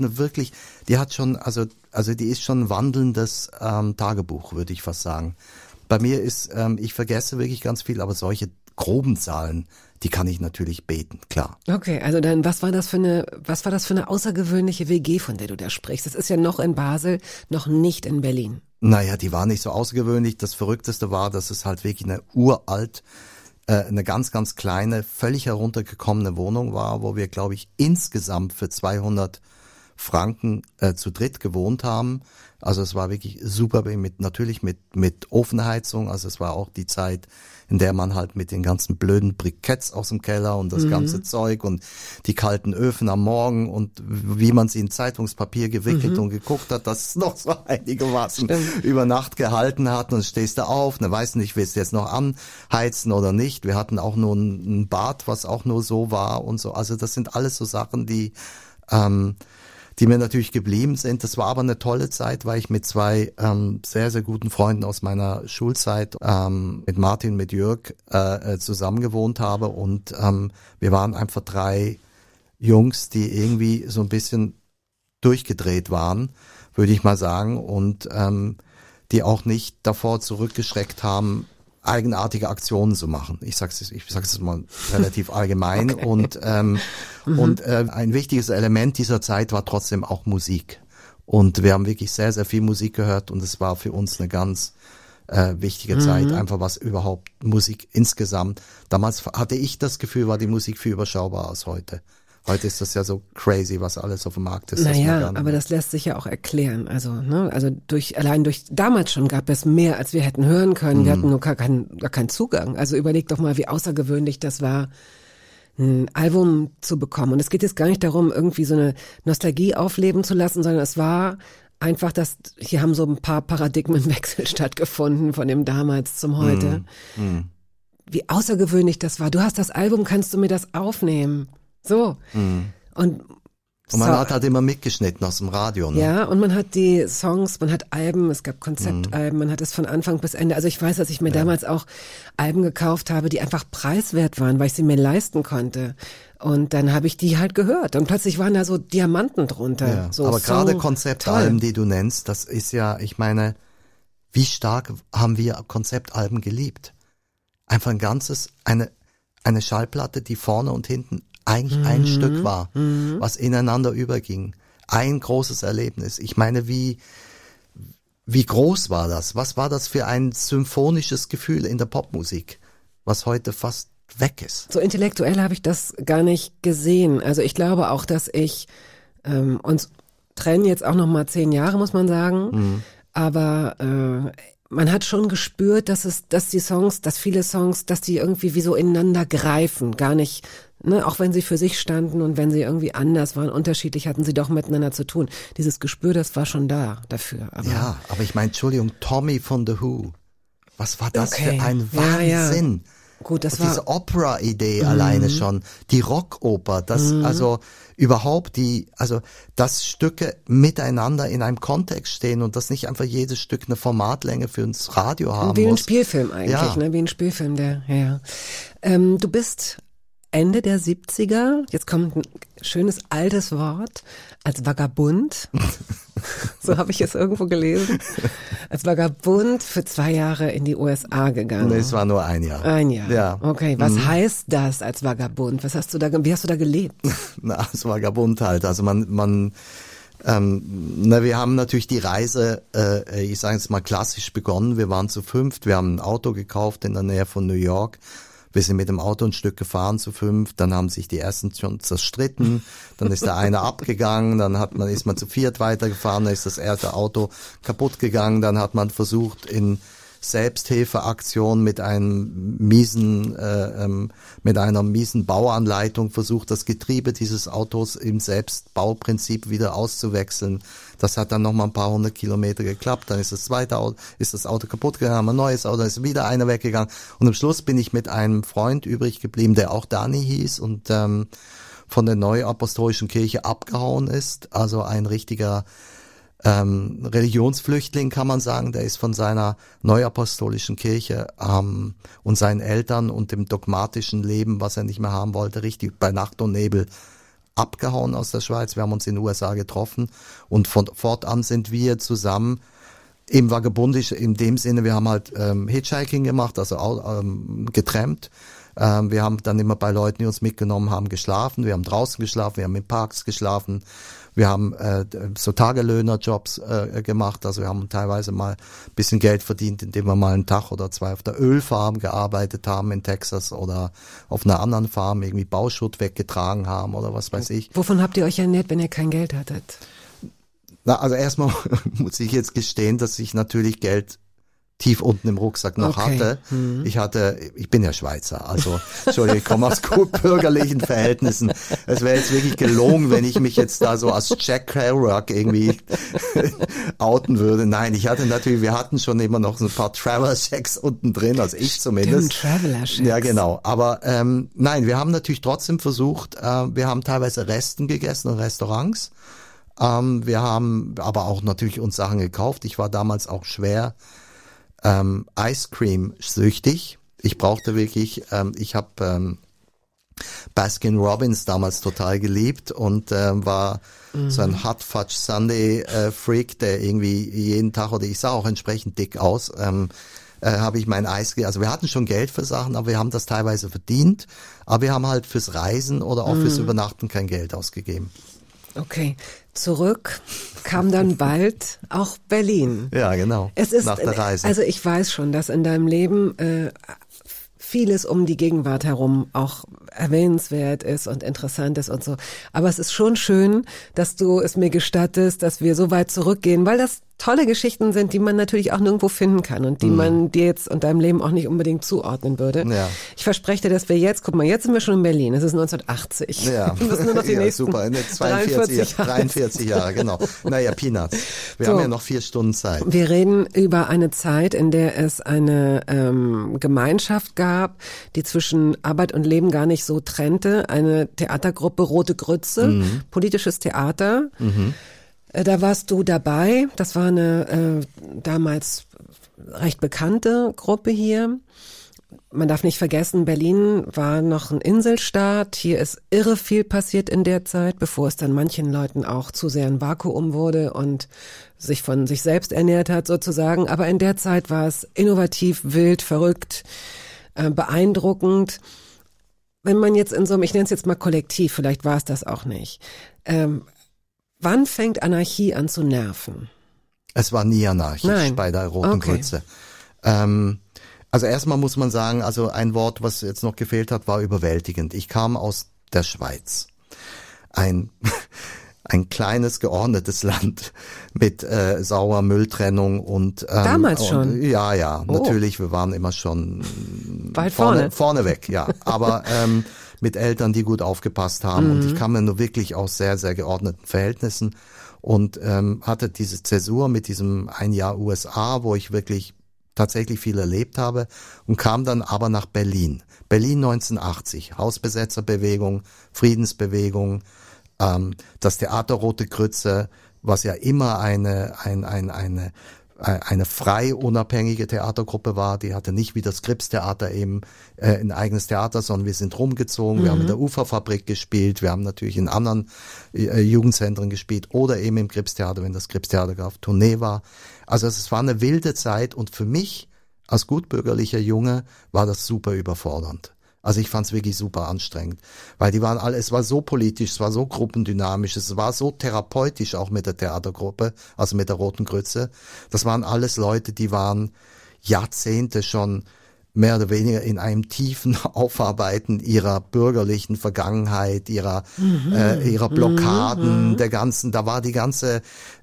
die ist schon ein wandelndes Tagebuch, würde ich fast sagen. Bei mir ist, ich vergesse wirklich ganz viel, aber solche groben Zahlen, die kann ich natürlich beten, klar. Okay, also dann, was war das für eine außergewöhnliche WG, von der du da sprichst? Das ist ja noch in Basel, noch nicht in Berlin. Naja, die war nicht so außergewöhnlich. Das Verrückteste war, dass es halt wirklich eine ganz, ganz kleine, völlig heruntergekommene Wohnung war, wo wir, glaube ich, insgesamt für 200 Franken zu dritt gewohnt haben. Also es war wirklich super, natürlich mit Ofenheizung. Also es war auch die Zeit, in der man halt mit den ganzen blöden Briketts aus dem Keller und das ganze Zeug und die kalten Öfen am Morgen und wie man sie in Zeitungspapier gewickelt und geguckt hat, dass es noch so einigermaßen über Nacht gehalten hat, und stehst du auf, ne, weißt nicht, willst du jetzt noch anheizen oder nicht. Wir hatten auch nur ein Bad, was auch nur so war und so. Also das sind alles so Sachen, die mir natürlich geblieben sind. Das war aber eine tolle Zeit, weil ich mit zwei sehr, sehr guten Freunden aus meiner Schulzeit, mit Martin, mit Jörg, zusammen gewohnt habe. Und wir waren einfach 3 Jungs, die irgendwie so ein bisschen durchgedreht waren, würde ich mal sagen. Und die auch nicht davor zurückgeschreckt haben, eigenartige Aktionen zu machen. Ich sag's jetzt mal relativ allgemein. Okay. Und ein wichtiges Element dieser Zeit war trotzdem auch Musik. Und wir haben wirklich sehr, sehr viel Musik gehört, und es war für uns eine ganz wichtige Zeit, einfach was überhaupt Musik insgesamt. Damals hatte ich das Gefühl, war die Musik viel überschaubar als heute. Heute ist das ja so crazy, was alles auf dem Markt ist. Naja, aber das lässt sich ja auch erklären. Also, ne, allein durch damals schon gab es mehr, als wir hätten hören können. Wir hatten nur gar keinen Zugang. Also überleg doch mal, wie außergewöhnlich das war, ein Album zu bekommen. Und es geht jetzt gar nicht darum, irgendwie so eine Nostalgie aufleben zu lassen, sondern es war einfach, hier haben so ein paar Paradigmenwechsel stattgefunden von dem damals zum heute. Wie außergewöhnlich das war. Du hast das Album, kannst du mir das aufnehmen? So. Und man hat halt immer mitgeschnitten aus dem Radio, ne? Ja, und man hat die Songs, man hat Alben, es gab Konzeptalben, man hat es von Anfang bis Ende. Also ich weiß, dass ich mir damals auch Alben gekauft habe, die einfach preiswert waren, weil ich sie mir leisten konnte. Und dann habe ich die halt gehört. Und plötzlich waren da so Diamanten drunter. Ja, so aber Song, gerade Konzeptalben, die du nennst, das ist ja, ich meine, wie stark haben wir Konzeptalben geliebt? Einfach eine Schallplatte, die vorne und hinten eigentlich ein Stück war, was ineinander überging. Ein großes Erlebnis. Ich meine, wie groß war das? Was war das für ein symphonisches Gefühl in der Popmusik, was heute fast weg ist? So intellektuell habe ich das gar nicht gesehen. Also ich glaube auch, dass uns trennen jetzt auch noch mal 10 Jahre, muss man sagen. Aber man hat schon gespürt, dass viele Songs, dass die irgendwie wie so ineinander greifen, gar nicht, ne, auch wenn sie für sich standen und wenn sie irgendwie anders waren, unterschiedlich, hatten sie doch miteinander zu tun. Dieses Gespür, das war schon da dafür. Aber ich meine, Entschuldigung, Tommy von The Who, was war das für ein Wahnsinn? Ja. Gut, das war diese Opera-Idee alleine schon, die Rockoper, also überhaupt dass Stücke miteinander in einem Kontext stehen und dass nicht einfach jedes Stück eine Formatlänge für uns Radio haben muss. Wie ein Spielfilm eigentlich, ne? Wie ein Spielfilm, du bist Ende der 70er, jetzt kommt ein schönes altes Wort, als Vagabund, so habe ich es irgendwo gelesen, als Vagabund für 2 Jahre in die USA gegangen. Nee, es war nur 1 Jahr. 1 Jahr. Ja. Okay, was heißt das als Vagabund? Wie hast du da gelebt? Na, als Vagabund halt. Also wir haben natürlich die Reise, ich sage jetzt mal klassisch begonnen. Wir waren zu 5, wir haben ein Auto gekauft in der Nähe von New York. Wir sind mit dem Auto ein Stück gefahren zu 5, dann haben sich die ersten schon zerstritten, dann ist der eine abgegangen, dann ist man zu 4 weitergefahren, dann ist das erste Auto kaputt gegangen, dann hat man versucht in Selbsthilfeaktion mit einer miesen Bauanleitung versucht, das Getriebe dieses Autos im Selbstbauprinzip wieder auszuwechseln. Das hat dann noch mal ein paar 100 Kilometer geklappt. Dann ist das Auto kaputt gegangen, haben ein neues Auto, dann ist wieder einer weggegangen. Und am Schluss bin ich mit einem Freund übrig geblieben, der auch Danny hieß. Und von der Neuapostolischen Kirche abgehauen ist, also ein richtiger Religionsflüchtling, kann man sagen. Der ist von seiner Neuapostolischen Kirche und seinen Eltern und dem dogmatischen Leben, was er nicht mehr haben wollte, richtig bei Nacht und Nebel abgehauen aus der Schweiz. Wir haben uns in den USA getroffen und von fortan sind wir zusammen im Vagabundisch in dem Sinne, wir haben halt Hitchhiking gemacht, also getrampt. Wir haben dann immer bei Leuten, die uns mitgenommen haben, geschlafen. Wir haben draußen geschlafen, wir haben in Parks geschlafen. Wir haben so Tagelöhnerjobs gemacht. Also wir haben teilweise mal ein bisschen Geld verdient, indem wir mal einen Tag oder zwei auf der Ölfarm gearbeitet haben in Texas oder auf einer anderen Farm irgendwie Bauschutt weggetragen haben oder was weiß ich. Wovon habt ihr euch ernährt, wenn ihr kein Geld hattet? Na, also erstmal muss ich jetzt gestehen, dass ich natürlich Geld tief unten im Rucksack noch hatte. Ich bin ja Schweizer, also Entschuldigung, ich komme aus gut bürgerlichen Verhältnissen. Es wäre jetzt wirklich gelogen, wenn ich mich jetzt da so als Jack Kerouac irgendwie outen würde. Nein, wir hatten schon immer noch so ein paar Traveler-Checks unten drin, also ich zumindest. Traveler-Checks. Ja, genau. Aber nein, wir haben natürlich trotzdem versucht, wir haben teilweise Resten gegessen in Restaurants. Wir haben aber auch natürlich uns Sachen gekauft. Ich war damals auch schwer Ice Cream süchtig. Ich brauchte wirklich, ich habe Baskin Robbins damals total geliebt und war so ein Hot Fudge Sundae Freak, der irgendwie jeden Tag, oder ich sah auch entsprechend dick aus, habe ich mein Eis, also wir hatten schon Geld für Sachen, aber wir haben das teilweise verdient, aber wir haben halt fürs Reisen oder auch fürs Übernachten kein Geld ausgegeben. Okay, zurück kam dann bald auch Berlin. Ja, genau. Es ist, nach der Reise. Also ich weiß schon, dass in deinem Leben vieles um die Gegenwart herum auch erwähnenswert ist und interessant ist und so. Aber es ist schon schön, dass du es mir gestattest, dass wir so weit zurückgehen, weil das tolle Geschichten sind, die man natürlich auch nirgendwo finden kann und die man dir jetzt und deinem Leben auch nicht unbedingt zuordnen würde. Ja. Ich verspreche dir, dass wir jetzt, guck mal, jetzt sind wir schon in Berlin, es ist 1980. Ja, wir müssen nur noch die nächsten super, 43 Jahre, genau. Naja, Peanuts. Wir haben ja noch 4 Stunden Zeit. Wir reden über eine Zeit, in der es eine Gemeinschaft gab, die zwischen Arbeit und Leben gar nicht so trennte. Eine Theatergruppe Rote Grütze, politisches Theater. Da warst du dabei. Das war eine damals recht bekannte Gruppe hier. Man darf nicht vergessen, Berlin war noch ein Inselstaat. Hier ist irre viel passiert in der Zeit, bevor es dann manchen Leuten auch zu sehr ein Vakuum wurde und sich von sich selbst ernährt hat sozusagen. Aber in der Zeit war es innovativ, wild, verrückt, beeindruckend. Wenn man jetzt in so einem, ich nenne es jetzt mal Kollektiv, vielleicht war es das auch nicht. Wann fängt Anarchie an zu nerven? Es war nie anarchisch bei der Roten Grütze. Also erstmal muss man sagen, also ein Wort, was jetzt noch gefehlt hat, war überwältigend. Ich kam aus der Schweiz. Ein kleines, geordnetes Land mit saurer Mülltrennung und damals schon? Und, ja, natürlich, wir waren immer schon weit vorne weg, ja. Aber mit Eltern, die gut aufgepasst haben. Und ich kam ja nur wirklich aus sehr, sehr geordneten Verhältnissen und hatte diese Zäsur mit diesem ein Jahr USA, wo ich wirklich tatsächlich viel erlebt habe und kam dann aber nach Berlin. Berlin 1980, Hausbesetzerbewegung, Friedensbewegung, das Theater Rote Grütze, was ja immer eine frei unabhängige Theatergruppe war, die hatte nicht wie das Gripstheater eben ein eigenes Theater, sondern wir sind rumgezogen, wir haben in der Uferfabrik gespielt, wir haben natürlich in anderen Jugendzentren gespielt oder eben im Gripstheater, wenn das Gripstheater auf Tournee war. Also es war eine wilde Zeit und für mich als gutbürgerlicher Junge war das super überfordernd. Also ich fand es wirklich super anstrengend, weil die waren alle, es war so politisch, es war so gruppendynamisch, es war so therapeutisch auch mit der Theatergruppe, also mit der Roten Grütze. Das waren alles Leute, die waren Jahrzehnte schon mehr oder weniger in einem tiefen Aufarbeiten ihrer bürgerlichen Vergangenheit, ihrer Blockaden, da war die ganze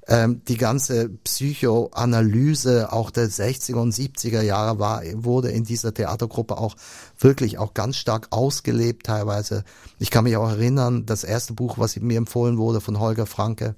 Psychoanalyse auch der 60er und 70er Jahre wurde in dieser Theatergruppe auch wirklich auch ganz stark ausgelebt teilweise. Ich kann mich auch erinnern, das erste Buch, was mir empfohlen wurde von Holger Franke,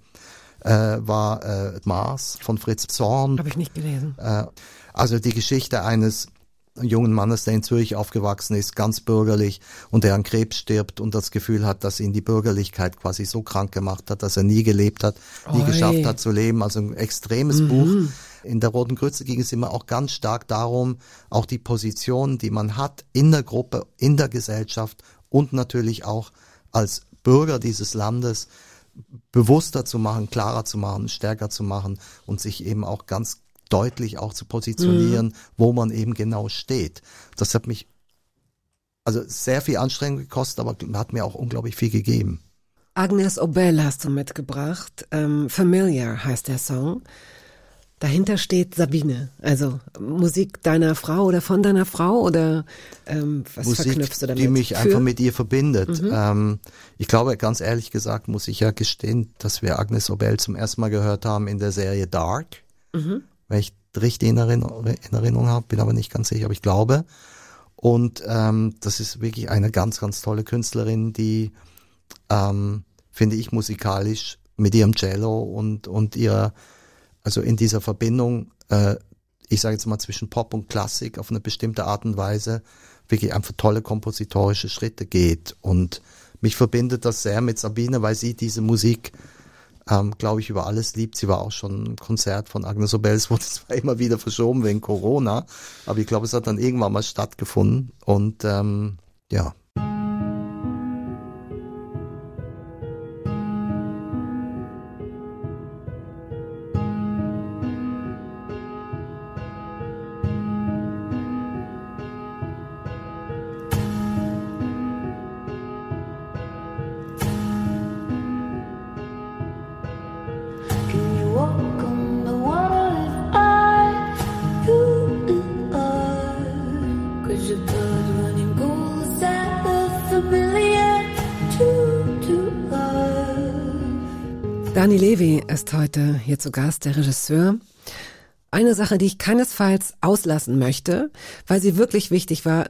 war Mars von Fritz Zorn. Habe ich nicht gelesen. Also die Geschichte eines jungen Mannes, der in Zürich aufgewachsen ist, ganz bürgerlich und der an Krebs stirbt und das Gefühl hat, dass ihn die Bürgerlichkeit quasi so krank gemacht hat, dass er nie gelebt hat, nie geschafft hat zu leben. Also ein extremes Buch. In der Roten Grütze ging es immer auch ganz stark darum, auch die Position, die man hat in der Gruppe, in der Gesellschaft und natürlich auch als Bürger dieses Landes bewusster zu machen, klarer zu machen, stärker zu machen und sich eben auch ganz deutlich auch zu positionieren, wo man eben genau steht. Das hat mich also sehr viel Anstrengung gekostet, aber hat mir auch unglaublich viel gegeben. Agnes Obel hast du mitgebracht. Familiar heißt der Song. Dahinter steht Sabine. Also Musik deiner Frau oder von deiner Frau oder was Musik, verknüpfst du damit? Die mich einfach mit ihr verbindet. Ich glaube, ganz ehrlich gesagt, muss ich ja gestehen, dass wir Agnes Obel zum ersten Mal gehört haben in der Serie Dark. Wenn ich richtig in Erinnerung habe, bin aber nicht ganz sicher, aber ich glaube. Und das ist wirklich eine ganz, ganz tolle Künstlerin, die, finde ich, musikalisch mit ihrem Cello und ihrer, also in dieser Verbindung, ich sage jetzt mal zwischen Pop und Klassik auf eine bestimmte Art und Weise, wirklich einfach tolle kompositorische Schritte geht. Und mich verbindet das sehr mit Sabine, weil sie diese Musik glaube ich, über alles liebt. Sie war auch schon im Konzert von Agnes Obel. Es wurde zwar immer wieder verschoben wegen Corona, aber ich glaube, es hat dann irgendwann mal stattgefunden. Und ja. Dani Levy ist heute hier zu Gast, der Regisseur. Eine Sache, die ich keinesfalls auslassen möchte, weil sie wirklich wichtig war.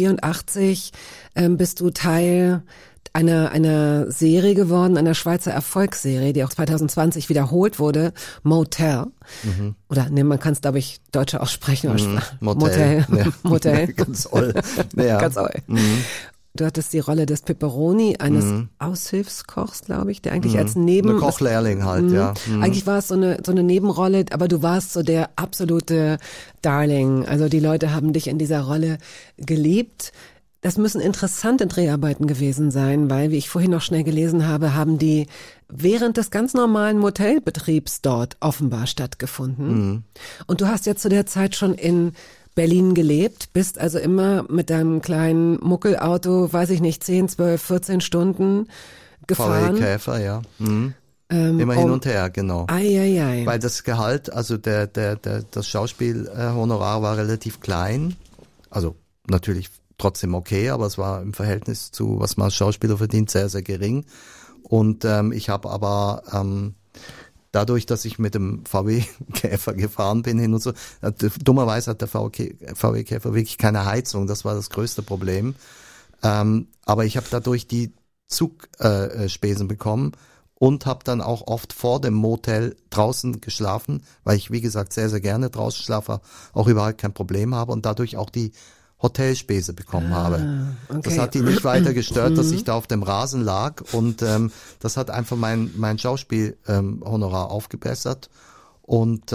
1984 bist du Teil einer Serie geworden, einer Schweizer Erfolgsserie, die auch 2020 wiederholt wurde, Motel. Oder nee, man kann es, glaube ich, deutscher aussprechen. Motel. Ja. Motel. Ganz oll. Ja. Ganz oll. Du hattest die Rolle des Pepperoni, eines Aushilfskochs, glaube ich, der eigentlich als Ein Kochlehrling halt, ja. Eigentlich war es so eine Nebenrolle, aber du warst so der absolute Darling. Also die Leute haben dich in dieser Rolle geliebt. Das müssen interessante Dreharbeiten gewesen sein, weil, wie ich vorhin noch schnell gelesen habe, haben die während des ganz normalen Motelbetriebs dort offenbar stattgefunden. Und du hast ja zu der Zeit schon in Berlin gelebt, bist also immer mit deinem kleinen Muckelauto, weiß ich nicht, 10, 12, 14 Stunden gefahren. VW Käfer, ja. Immer hin und her, genau. Ei. Weil das Gehalt, also das Schauspielhonorar war relativ klein, also natürlich trotzdem okay, aber es war im Verhältnis zu, was man als Schauspieler verdient, sehr, sehr gering. Und ich habe aber dadurch, dass ich mit dem VW-Käfer gefahren bin hin und so, dummerweise hat der VW-Käfer wirklich keine Heizung, das war das größte Problem. Aber ich habe dadurch die Zugspesen bekommen und habe dann auch oft vor dem Motel draußen geschlafen, weil ich, wie gesagt, sehr, sehr gerne draußen schlafe, auch überhaupt kein Problem habe und dadurch auch die Hotelspese bekommen habe. Okay. Das hat die nicht weiter gestört, dass ich da auf dem Rasen lag und das hat einfach mein Schauspielhonorar aufgebessert und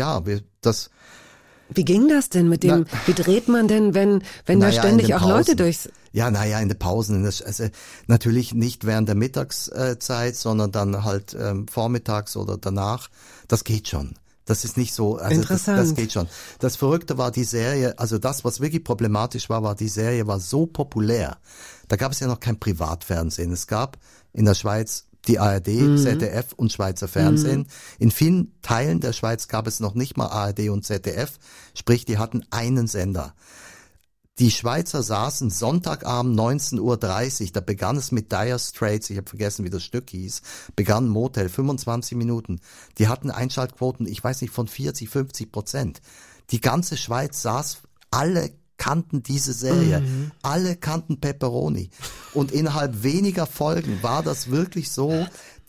Wie ging das denn mit dem, wie dreht man denn, wenn da ständig auch Leute durchs... Ja, in den Pausen, also natürlich nicht während der Mittagszeit, sondern dann halt vormittags oder danach, das geht schon. Das ist nicht so, also das geht schon. Das Verrückte war die Serie, also das, was wirklich problematisch war, die Serie war so populär. Da gab es ja noch kein Privatfernsehen. Es gab in der Schweiz die ARD, ZDF und Schweizer Fernsehen. In vielen Teilen der Schweiz gab es noch nicht mal ARD und ZDF, sprich, die hatten einen Sender. Die Schweizer saßen Sonntagabend 19:30 Uhr, da begann es mit Dire Straits, ich habe vergessen, wie das Stück hieß, begann Motel, 25 Minuten. Die hatten Einschaltquoten, ich weiß nicht, von 40-50%. Die ganze Schweiz saß, alle kannten diese Serie, alle kannten Pepperoni. Und innerhalb weniger Folgen war das wirklich so,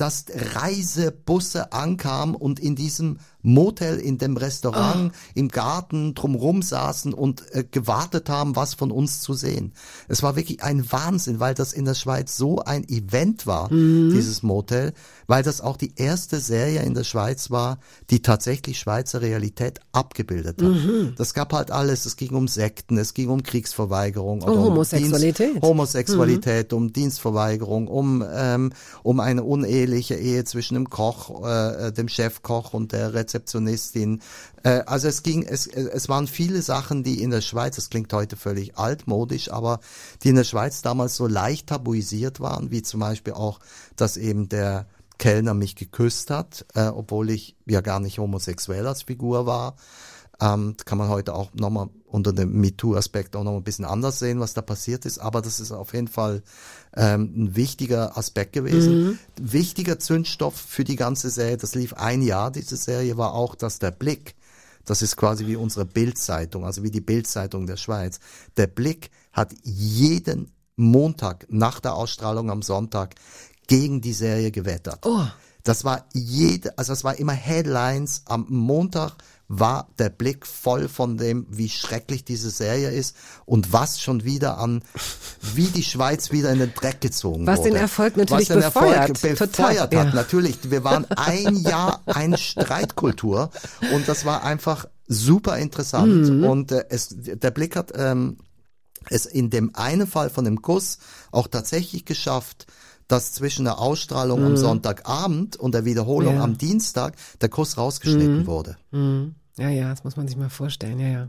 dass Reisebusse ankamen und in diesem Motel, in dem Restaurant, im Garten drumrum saßen und gewartet haben, was von uns zu sehen. Es war wirklich ein Wahnsinn, weil das in der Schweiz so ein Event war, dieses Motel, weil das auch die erste Serie in der Schweiz war, die tatsächlich Schweizer Realität abgebildet hat. Das gab halt alles, es ging um Sekten, es ging um Kriegsverweigerung, oder Homosexualität, um Dienstverweigerung, um eine uneheliche Ehe zwischen dem Koch, dem Chefkoch und der Rezeptionistin. Also es waren viele Sachen, die in der Schweiz, das klingt heute völlig altmodisch, aber die in der Schweiz damals so leicht tabuisiert waren, wie zum Beispiel auch, dass eben der Kellner mich geküsst hat, obwohl ich ja gar nicht homosexuell als Figur war. Kann man heute auch nochmal unter dem MeToo-Aspekt auch noch ein bisschen anders sehen, was da passiert ist. Aber das ist auf jeden Fall ein wichtiger Aspekt gewesen. Wichtiger Zündstoff für die ganze Serie, das lief ein Jahr, diese Serie, war auch, dass der Blick, das ist quasi wie unsere Bild-Zeitung, also wie die Bild-Zeitung der Schweiz, der Blick hat jeden Montag nach der Ausstrahlung am Sonntag gegen die Serie gewettert. Das war das war immer Headlines. Am Montag war der Blick voll von dem, wie schrecklich diese Serie ist und was schon wieder wie die Schweiz wieder in den Dreck gezogen wurde. Was den Erfolg natürlich befeuert hat. Ja. Natürlich, wir waren ein Jahr eine Streitkultur und das war einfach super interessant. Und der Blick hat es in dem einen Fall von dem Kuss auch tatsächlich geschafft, dass zwischen der Ausstrahlung am Sonntagabend und der Wiederholung am Dienstag der Kuss rausgeschnitten wurde. Ja, das muss man sich mal vorstellen, ja.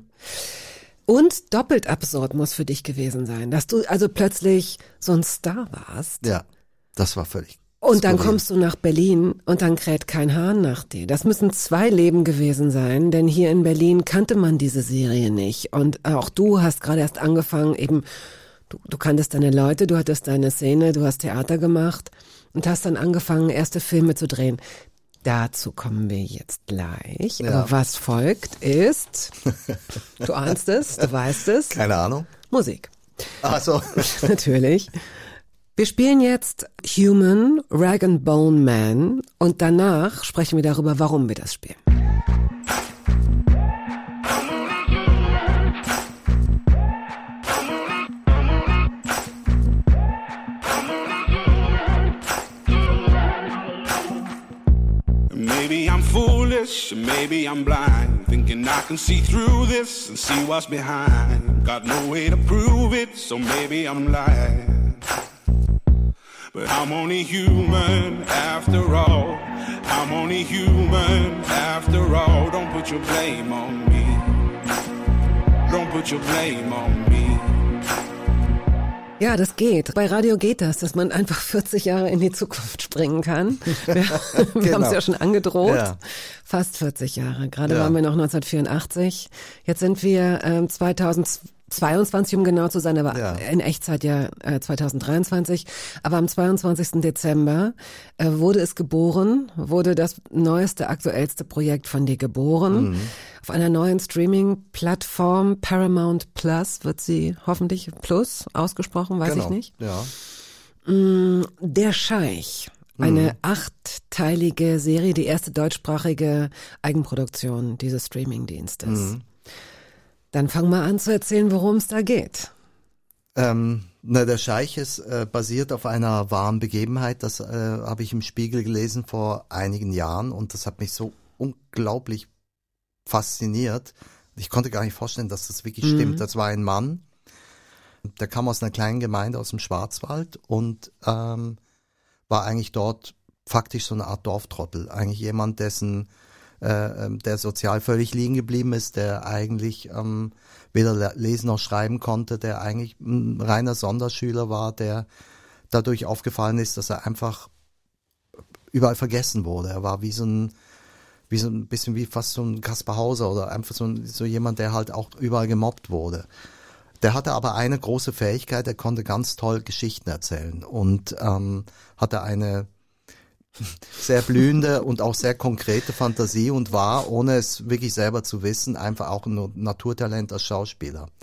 Und doppelt absurd muss für dich gewesen sein, dass du also plötzlich so ein Star warst. Ja, das war völlig Und dann skurril. kommst du nach Berlin und dann kräht kein Hahn nach dir. Das müssen 2 Leben gewesen sein, denn hier in Berlin kannte man diese Serie nicht. Und auch du hast gerade erst angefangen, eben, du kanntest deine Leute, du hattest deine Szene, du hast Theater gemacht und hast dann angefangen, erste Filme zu drehen. Dazu kommen wir jetzt gleich. Ja. Aber was folgt ist, du ahnst es, du weißt es. Keine Ahnung. Musik. Ach so. Natürlich. Wir spielen jetzt Human, Rag and Bone Man und danach sprechen wir darüber, warum wir das spielen. Maybe I'm foolish, maybe I'm blind, thinking I can see through this and see what's behind. Got no way to prove it, so maybe I'm lying. But I'm only human after all. I'm only human after all. Don't put your blame on me. Don't put your blame on me. Ja, das geht. Bei Radio geht das, dass man einfach 40 Jahre in die Zukunft springen kann. Wir haben es ja schon angedroht. Ja. Fast 40 Jahre. Gerade waren wir noch 1984. Jetzt sind wir 2022, um genau zu sein, aber in Echtzeit 2023. Aber am 22. Dezember wurde es geboren, wurde das neueste, aktuellste Projekt von dir geboren. Auf einer neuen Streaming-Plattform, Paramount Plus, wird sie hoffentlich Plus ausgesprochen, weiß ich nicht. Ja. Der Scheich, eine 8-teilige Serie, die erste deutschsprachige Eigenproduktion dieses Streaming-Dienstes. Dann fang mal an zu erzählen, worum es da geht. Der Scheich ist basiert auf einer wahren Begebenheit. Das habe ich im Spiegel gelesen vor einigen Jahren und das hat mich so unglaublich fasziniert. Ich konnte gar nicht vorstellen, dass das wirklich stimmt. Das war ein Mann, der kam aus einer kleinen Gemeinde aus dem Schwarzwald und war eigentlich dort faktisch so eine Art Dorftrottel. Eigentlich jemand, der sozial völlig liegen geblieben ist, der eigentlich weder lesen noch schreiben konnte, der eigentlich ein reiner Sonderschüler war, der dadurch aufgefallen ist, dass er einfach überall vergessen wurde. Er war wie so ein bisschen wie fast so ein Kaspar Hauser oder einfach so jemand, der halt auch überall gemobbt wurde. Der hatte aber eine große Fähigkeit, er konnte ganz toll Geschichten erzählen und hatte eine sehr blühende und auch sehr konkrete Fantasie und war, ohne es wirklich selber zu wissen, einfach auch ein Naturtalent als Schauspieler.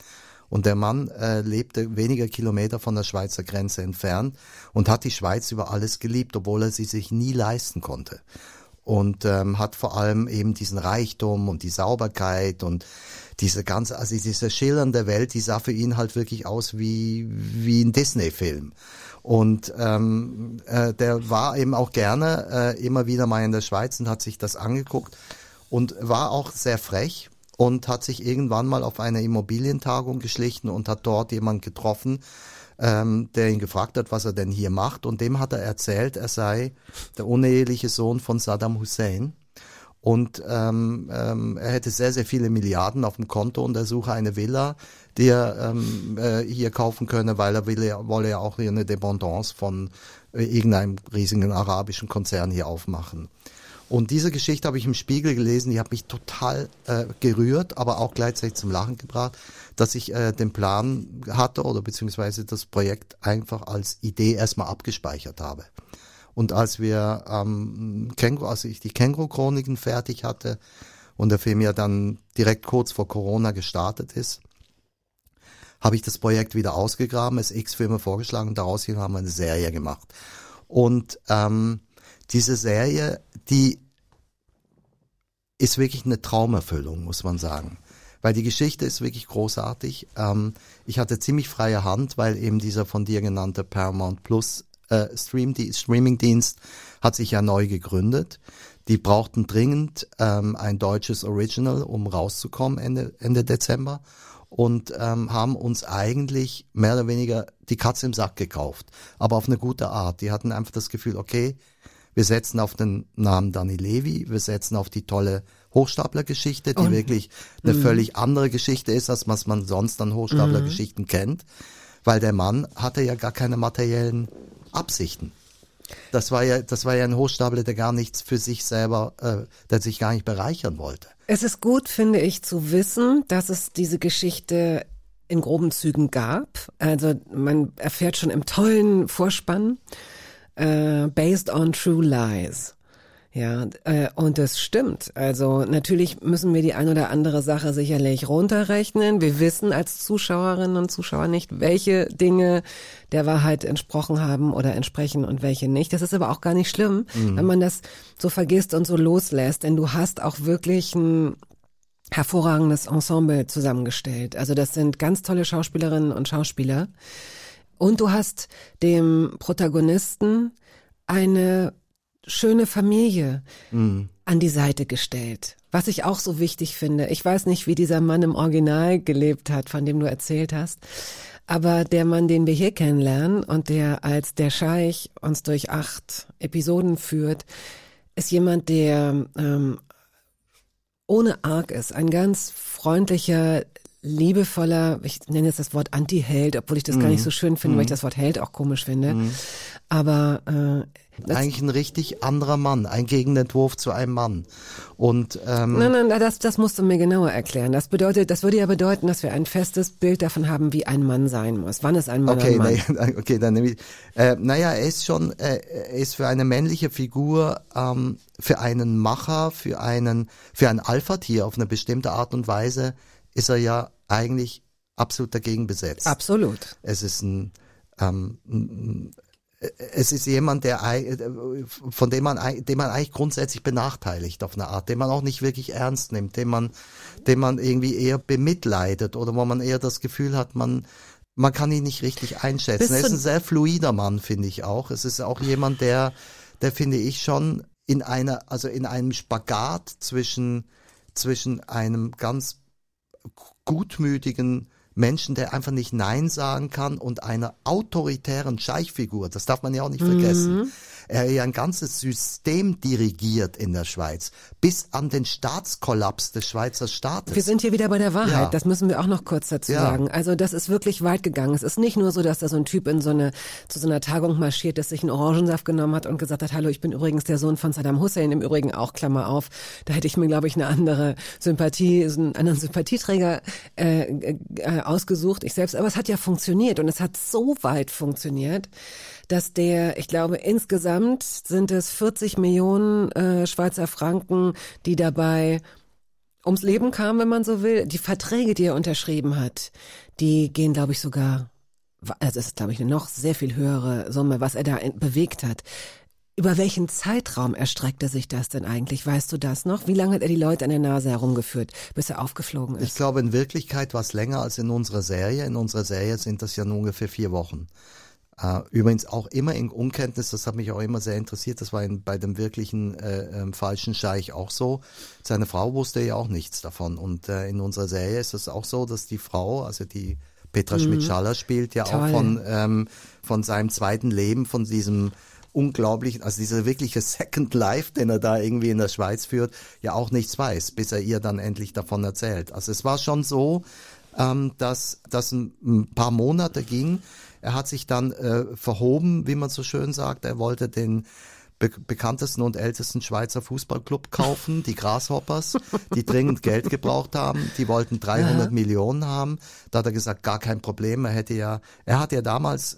Und der Mann lebte wenige Kilometer von der Schweizer Grenze entfernt und hat die Schweiz über alles geliebt, obwohl er sie sich nie leisten konnte. Und hat vor allem eben diesen Reichtum und die Sauberkeit und diese schillernde Welt, die sah für ihn halt wirklich aus wie ein Disney-Film. Und der war eben auch gerne immer wieder mal in der Schweiz und hat sich das angeguckt und war auch sehr frech und hat sich irgendwann mal auf eine Immobilientagung geschlichen und hat dort jemanden getroffen, der ihn gefragt hat, was er denn hier macht. Und dem hat er erzählt, er sei der uneheliche Sohn von Saddam Hussein. Und er hätte sehr, sehr viele Milliarden auf dem Konto und er suche eine Villa, die er hier kaufen könne, weil er wolle ja auch hier eine Dependance von irgendeinem riesigen arabischen Konzern hier aufmachen. Und diese Geschichte habe ich im Spiegel gelesen, die hat mich total gerührt, aber auch gleichzeitig zum Lachen gebracht, dass ich den Plan hatte oder beziehungsweise das Projekt einfach als Idee erstmal abgespeichert habe. Und als ich die Känguru-Chroniken fertig hatte und der Film ja dann direkt kurz vor Corona gestartet ist, habe ich das Projekt wieder ausgegraben, es X-Filme vorgeschlagen und daraus hier haben wir eine Serie gemacht. Und diese Serie, die ist wirklich eine Traumerfüllung, muss man sagen. Weil die Geschichte ist wirklich großartig. Ich hatte ziemlich freie Hand, weil eben dieser von dir genannte Paramount Plus Streaming-Dienst hat sich ja neu gegründet. Die brauchten dringend ein deutsches Original, um rauszukommen Ende Dezember. Und haben uns eigentlich mehr oder weniger die Katze im Sack gekauft. Aber auf eine gute Art. Die hatten einfach das Gefühl, okay, wir setzen auf den Namen Danny Levy, wir setzen auf die tolle Hochstapler-Geschichte, die wirklich eine völlig andere Geschichte ist, als was man sonst an Hochstapler-Geschichten kennt. Weil der Mann hatte ja gar keine materiellen Absichten. Das war ja ein Hochstapler, der gar nichts für sich selber, der sich gar nicht bereichern wollte. Es ist gut, finde ich, zu wissen, dass es diese Geschichte in groben Zügen gab. Also man erfährt schon im tollen Vorspann, based on true lies. Ja, und das stimmt. Also natürlich müssen wir die ein oder andere Sache sicherlich runterrechnen. Wir wissen als Zuschauerinnen und Zuschauer nicht, welche Dinge der Wahrheit entsprochen haben oder entsprechen und welche nicht. Das ist aber auch gar nicht schlimm, wenn man das so vergisst und so loslässt, denn du hast auch wirklich ein hervorragendes Ensemble zusammengestellt. Also das sind ganz tolle Schauspielerinnen und Schauspieler. Und du hast dem Protagonisten eine schöne Familie an die Seite gestellt. Was ich auch so wichtig finde. Ich weiß nicht, wie dieser Mann im Original gelebt hat, von dem du erzählt hast. Aber der Mann, den wir hier kennenlernen und der als der Scheich uns durch 8 Episoden führt, ist jemand, der ohne Arg ist. Ein ganz freundlicher, liebevoller, ich nenne jetzt das Wort Anti-Held, obwohl ich das gar nicht so schön finde, weil ich das Wort Held auch komisch finde. Aber eigentlich ein richtig anderer Mann, ein Gegenentwurf zu einem Mann. Und nein, das musst du mir genauer erklären. Das würde ja bedeuten, dass wir ein festes Bild davon haben, wie ein Mann sein muss. Wann ist ein Mann ein Mann? Okay, dann nehme ich. Er ist für eine männliche Figur, für einen Macher, für ein Alpha-Tier auf eine bestimmte Art und Weise ist er ja eigentlich absolut dagegen besetzt. Absolut. Es ist jemand, den man eigentlich grundsätzlich benachteiligt auf eine Art, den man auch nicht wirklich ernst nimmt, den man irgendwie eher bemitleidet oder wo man eher das Gefühl hat, man kann ihn nicht richtig einschätzen. Er ist ein sehr fluider Mann, finde ich auch. Es ist auch jemand, der finde ich schon in einem Spagat zwischen einem ganz gutmütigen Menschen, der einfach nicht Nein sagen kann und einer autoritären Scheichfigur, das darf man ja auch nicht vergessen. Er ja ein ganzes System dirigiert in der Schweiz, bis an den Staatskollaps des Schweizer Staates. Wir sind hier wieder bei der Wahrheit, Ja. Das müssen wir auch noch kurz dazu sagen. Also das ist wirklich weit gegangen. Es ist nicht nur so, dass da so ein Typ zu so einer Tagung marschiert, der sich einen Orangensaft genommen hat und gesagt hat, hallo, ich bin übrigens der Sohn von Saddam Hussein, im Übrigen auch, Klammer auf, da hätte ich mir, glaube ich, einen anderen Sympathieträger ausgesucht, ich selbst. Aber es hat ja funktioniert und es hat so weit funktioniert, dass ich glaube, insgesamt sind es 40 Millionen Schweizer Franken, die dabei ums Leben kam, wenn man so will. Die Verträge, die er unterschrieben hat, die gehen, glaube ich, sogar, also es ist, glaube ich, eine noch sehr viel höhere Summe, was er da bewegt hat. Über welchen Zeitraum erstreckte sich das denn eigentlich? Weißt du das noch? Wie lange hat er die Leute an der Nase herumgeführt, bis er aufgeflogen ist? Ich glaube, in Wirklichkeit war es länger als in unserer Serie. In unserer Serie sind das ja nur ungefähr 4 Wochen. Übrigens auch immer in Unkenntnis, das hat mich auch immer sehr interessiert, das war bei dem wirklichen falschen Scheich auch so. Seine Frau wusste ja auch nichts davon. Und in unserer Serie ist es auch so, dass die Frau, also die Petra Schmidt-Schaller spielt ja Toll. auch von seinem zweiten Leben, von diesem unglaublich, also dieser wirkliche Second Life, den er da irgendwie in der Schweiz führt, ja auch nichts weiß, bis er ihr dann endlich davon erzählt. Also es war schon so, dass das ein paar Monate ging. Er hat sich dann verhoben, wie man so schön sagt. Er wollte den bekanntesten und ältesten Schweizer Fußballclub kaufen, die Grasshoppers, die dringend Geld gebraucht haben. Die wollten 300 Millionen haben. Da hat er gesagt, gar kein Problem. Er hat ja damals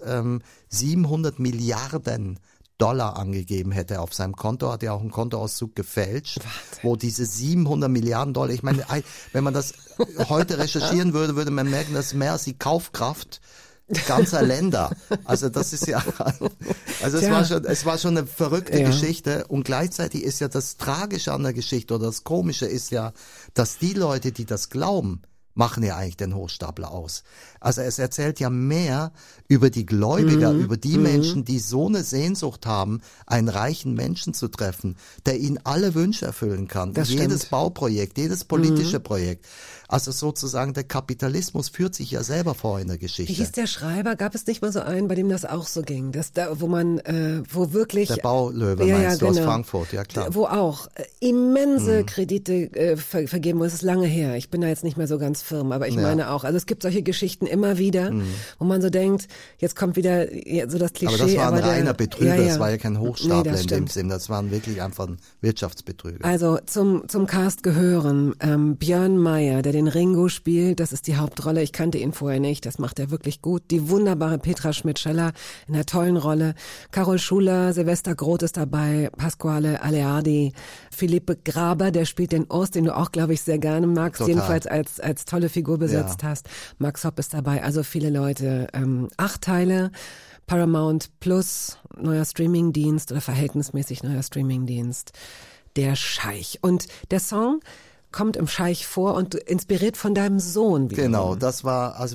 700 Milliarden Dollar angegeben hätte auf seinem Konto, hat ja auch einen Kontoauszug gefälscht, wo diese 700 Milliarden Dollar, ich meine, wenn man das heute recherchieren würde, würde man merken, das ist mehr als die Kaufkraft ganzer Länder. Also das ist ja, also es war schon eine verrückte Geschichte und gleichzeitig ist ja das Tragische an der Geschichte oder das Komische ist ja, dass die Leute, die das glauben, machen ja eigentlich den Hochstapler aus. Also es erzählt ja mehr über die Gläubiger, über die Menschen, die so eine Sehnsucht haben, einen reichen Menschen zu treffen, der ihnen alle Wünsche erfüllen kann. Das jedes stimmt. Bauprojekt, jedes politische Projekt. Also sozusagen der Kapitalismus führt sich ja selber vor in der Geschichte. Wie hieß der Schreiber? Gab es nicht mal so einen, bei dem das auch so ging? Dass da, wo man, wo wirklich... Der Baulöwe meinst du aus Frankfurt, ja klar. Wo auch immense Kredite vergeben wurden. Es ist lange her. Ich bin da jetzt nicht mehr so ganz firm, aber ich meine auch. Also es gibt solche Geschichten immer wieder, wo man so denkt, jetzt kommt wieder so das Klischee. Aber das war ein reiner Betrüger, das war ja kein Hochstapler in dem stimmt. Sinn. Das waren wirklich einfach ein Wirtschaftsbetrüger. Also zum Cast gehören Björn Mayer, der den Ringo spielt, das ist die Hauptrolle. Ich kannte ihn vorher nicht, das macht er wirklich gut. Die wunderbare Petra Schmidt-Schaller in einer tollen Rolle. Carol Schuler, Silvester Groth ist dabei, Pasquale Aleardi, Philippe Graber, der spielt den Urs, den du auch, glaube ich, sehr gerne magst, Total. jedenfalls als tolle Figur besetzt hast. Max Hopp ist dabei, also viele Leute. 8 Teile, Paramount Plus, neuer Streamingdienst oder verhältnismäßig neuer Streamingdienst. Der Scheich. Und der Song kommt im Scheich vor und inspiriert von deinem Sohn wiederum. Genau, das war, also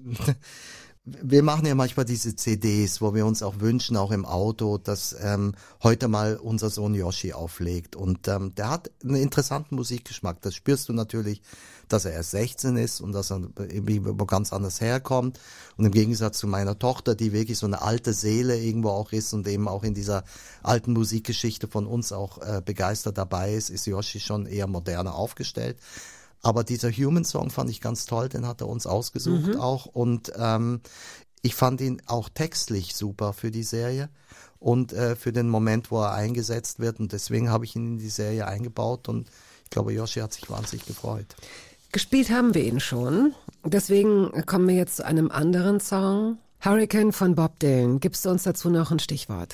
wir machen ja manchmal diese CDs, wo wir uns auch wünschen, auch im Auto, dass heute mal unser Sohn Yoshi auflegt. Und der hat einen interessanten Musikgeschmack. Das spürst du natürlich, dass er erst 16 ist und dass er irgendwie wo ganz anders herkommt. Und im Gegensatz zu meiner Tochter, die wirklich so eine alte Seele irgendwo auch ist und eben auch in dieser alten Musikgeschichte von uns auch begeistert dabei ist Yoshi schon eher moderner aufgestellt. Aber dieser Human Song fand ich ganz toll, den hat er uns ausgesucht auch. Und ich fand ihn auch textlich super für die Serie und für den Moment, wo er eingesetzt wird. Und deswegen habe ich ihn in die Serie eingebaut und ich glaube, Yoshi hat sich wahnsinnig gefreut. Gespielt haben wir ihn schon. Deswegen kommen wir jetzt zu einem anderen Song. Hurricane von Bob Dylan. Gibst du uns dazu noch ein Stichwort?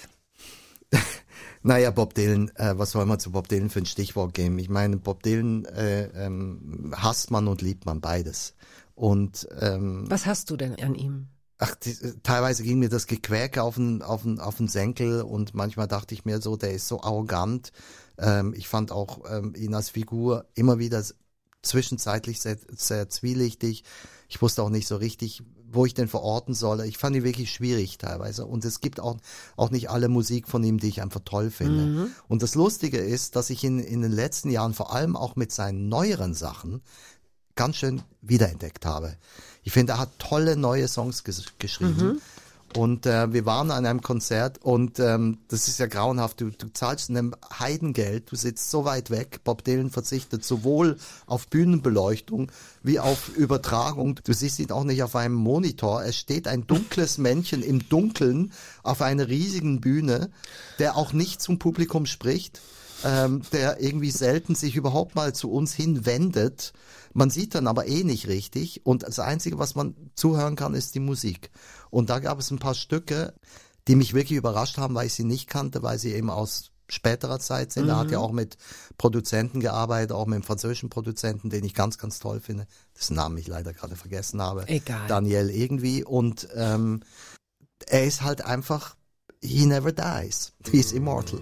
Naja, Bob Dylan, was soll man zu Bob Dylan für ein Stichwort geben? Ich meine, Bob Dylan hasst man und liebt man beides. Und was hast du denn an ihm? Teilweise ging mir das Gequäke auf den Senkel und manchmal dachte ich mir so, der ist so arrogant. Ich fand auch ihn als Figur immer wieder zwischenzeitlich sehr, sehr zwielichtig. Ich wusste auch nicht so richtig, wo ich den verorten soll. Ich fand ihn wirklich schwierig teilweise. Und es gibt auch nicht alle Musik von ihm, die ich einfach toll finde. Und das Lustige ist, dass ich ihn in den letzten Jahren vor allem auch mit seinen neueren Sachen ganz schön wiederentdeckt habe. Ich finde, er hat tolle neue Songs geschrieben. Und wir waren an einem Konzert und das ist ja grauenhaft, du zahlst einem Heidengeld, du sitzt so weit weg, Bob Dylan verzichtet sowohl auf Bühnenbeleuchtung wie auf Übertragung, du siehst ihn auch nicht auf einem Monitor, es steht ein dunkles Männchen im Dunkeln auf einer riesigen Bühne, der auch nicht zum Publikum spricht, der irgendwie selten sich überhaupt mal zu uns hinwendet. Man sieht dann aber nicht richtig und das Einzige, was man zuhören kann, ist die Musik. Und da gab es ein paar Stücke, die mich wirklich überrascht haben, weil ich sie nicht kannte, weil sie eben aus späterer Zeit sind. Er hat ja auch mit Produzenten gearbeitet, auch mit einem französischen Produzenten, den ich ganz, ganz toll finde, dessen Namen ich leider gerade vergessen habe. Egal. Daniel irgendwie. Und er ist halt einfach, he never dies. He's immortal.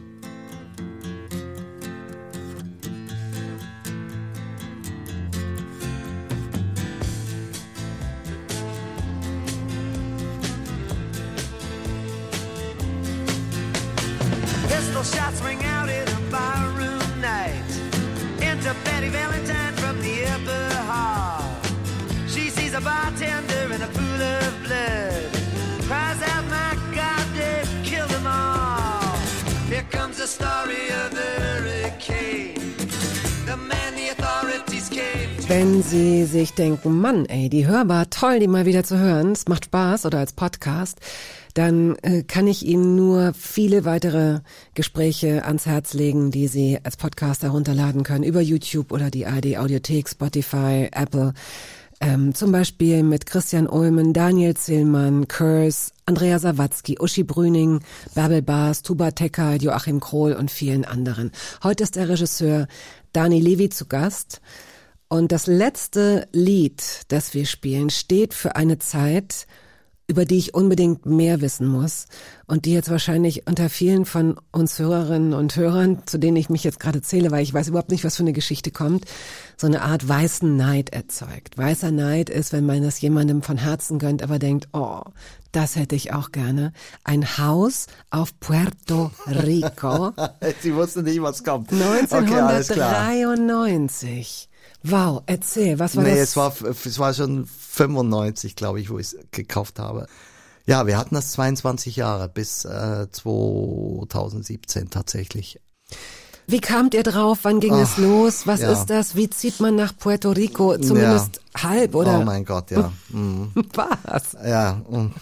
Pistol shots ring out in a barroom night. Enter Betty Valentine from the upper hall. She sees a bartender in a pool of blood. Cries out, my God, they've killed them all. Here comes the story of the hurricane. The man the authorities came to. Wenn Sie sich denken, Mann, ey, die Hörbar, toll, die mal wieder zu hören, es macht Spaß oder als Podcast, dann kann ich Ihnen nur viele weitere Gespräche ans Herz legen, die Sie als Podcast herunterladen können, über YouTube oder die ARD Audiothek, Spotify, Apple. Zum Beispiel mit Christian Ulmen, Daniel Zillmann, Kurs, Andrea Sawatzki, Uschi Brüning, Bärbel Baas, Tuba Tekal, Joachim Krohl und vielen anderen. Heute ist der Regisseur Dani Levy zu Gast. Und das letzte Lied, das wir spielen, steht für eine Zeit, über die ich unbedingt mehr wissen muss und die jetzt wahrscheinlich unter vielen von uns Hörerinnen und Hörern, zu denen ich mich jetzt gerade zähle, weil ich weiß überhaupt nicht, was für eine Geschichte kommt, so eine Art weißen Neid erzeugt. Weißer Neid ist, wenn man das jemandem von Herzen gönnt, aber denkt, oh, das hätte ich auch gerne. Ein Haus auf Puerto Rico. Sie wussten nicht, was kommt. 1993. Wow, erzähl, was war das? Nee, es war schon 95, glaube ich, wo ich es gekauft habe. Ja, wir hatten das 22 Jahre bis 2017 tatsächlich. Wie kamt ihr drauf? Wann ging es los? Was ist das? Wie zieht man nach Puerto Rico? Zumindest halb, oder? Oh mein Gott, ja. Was? Ja,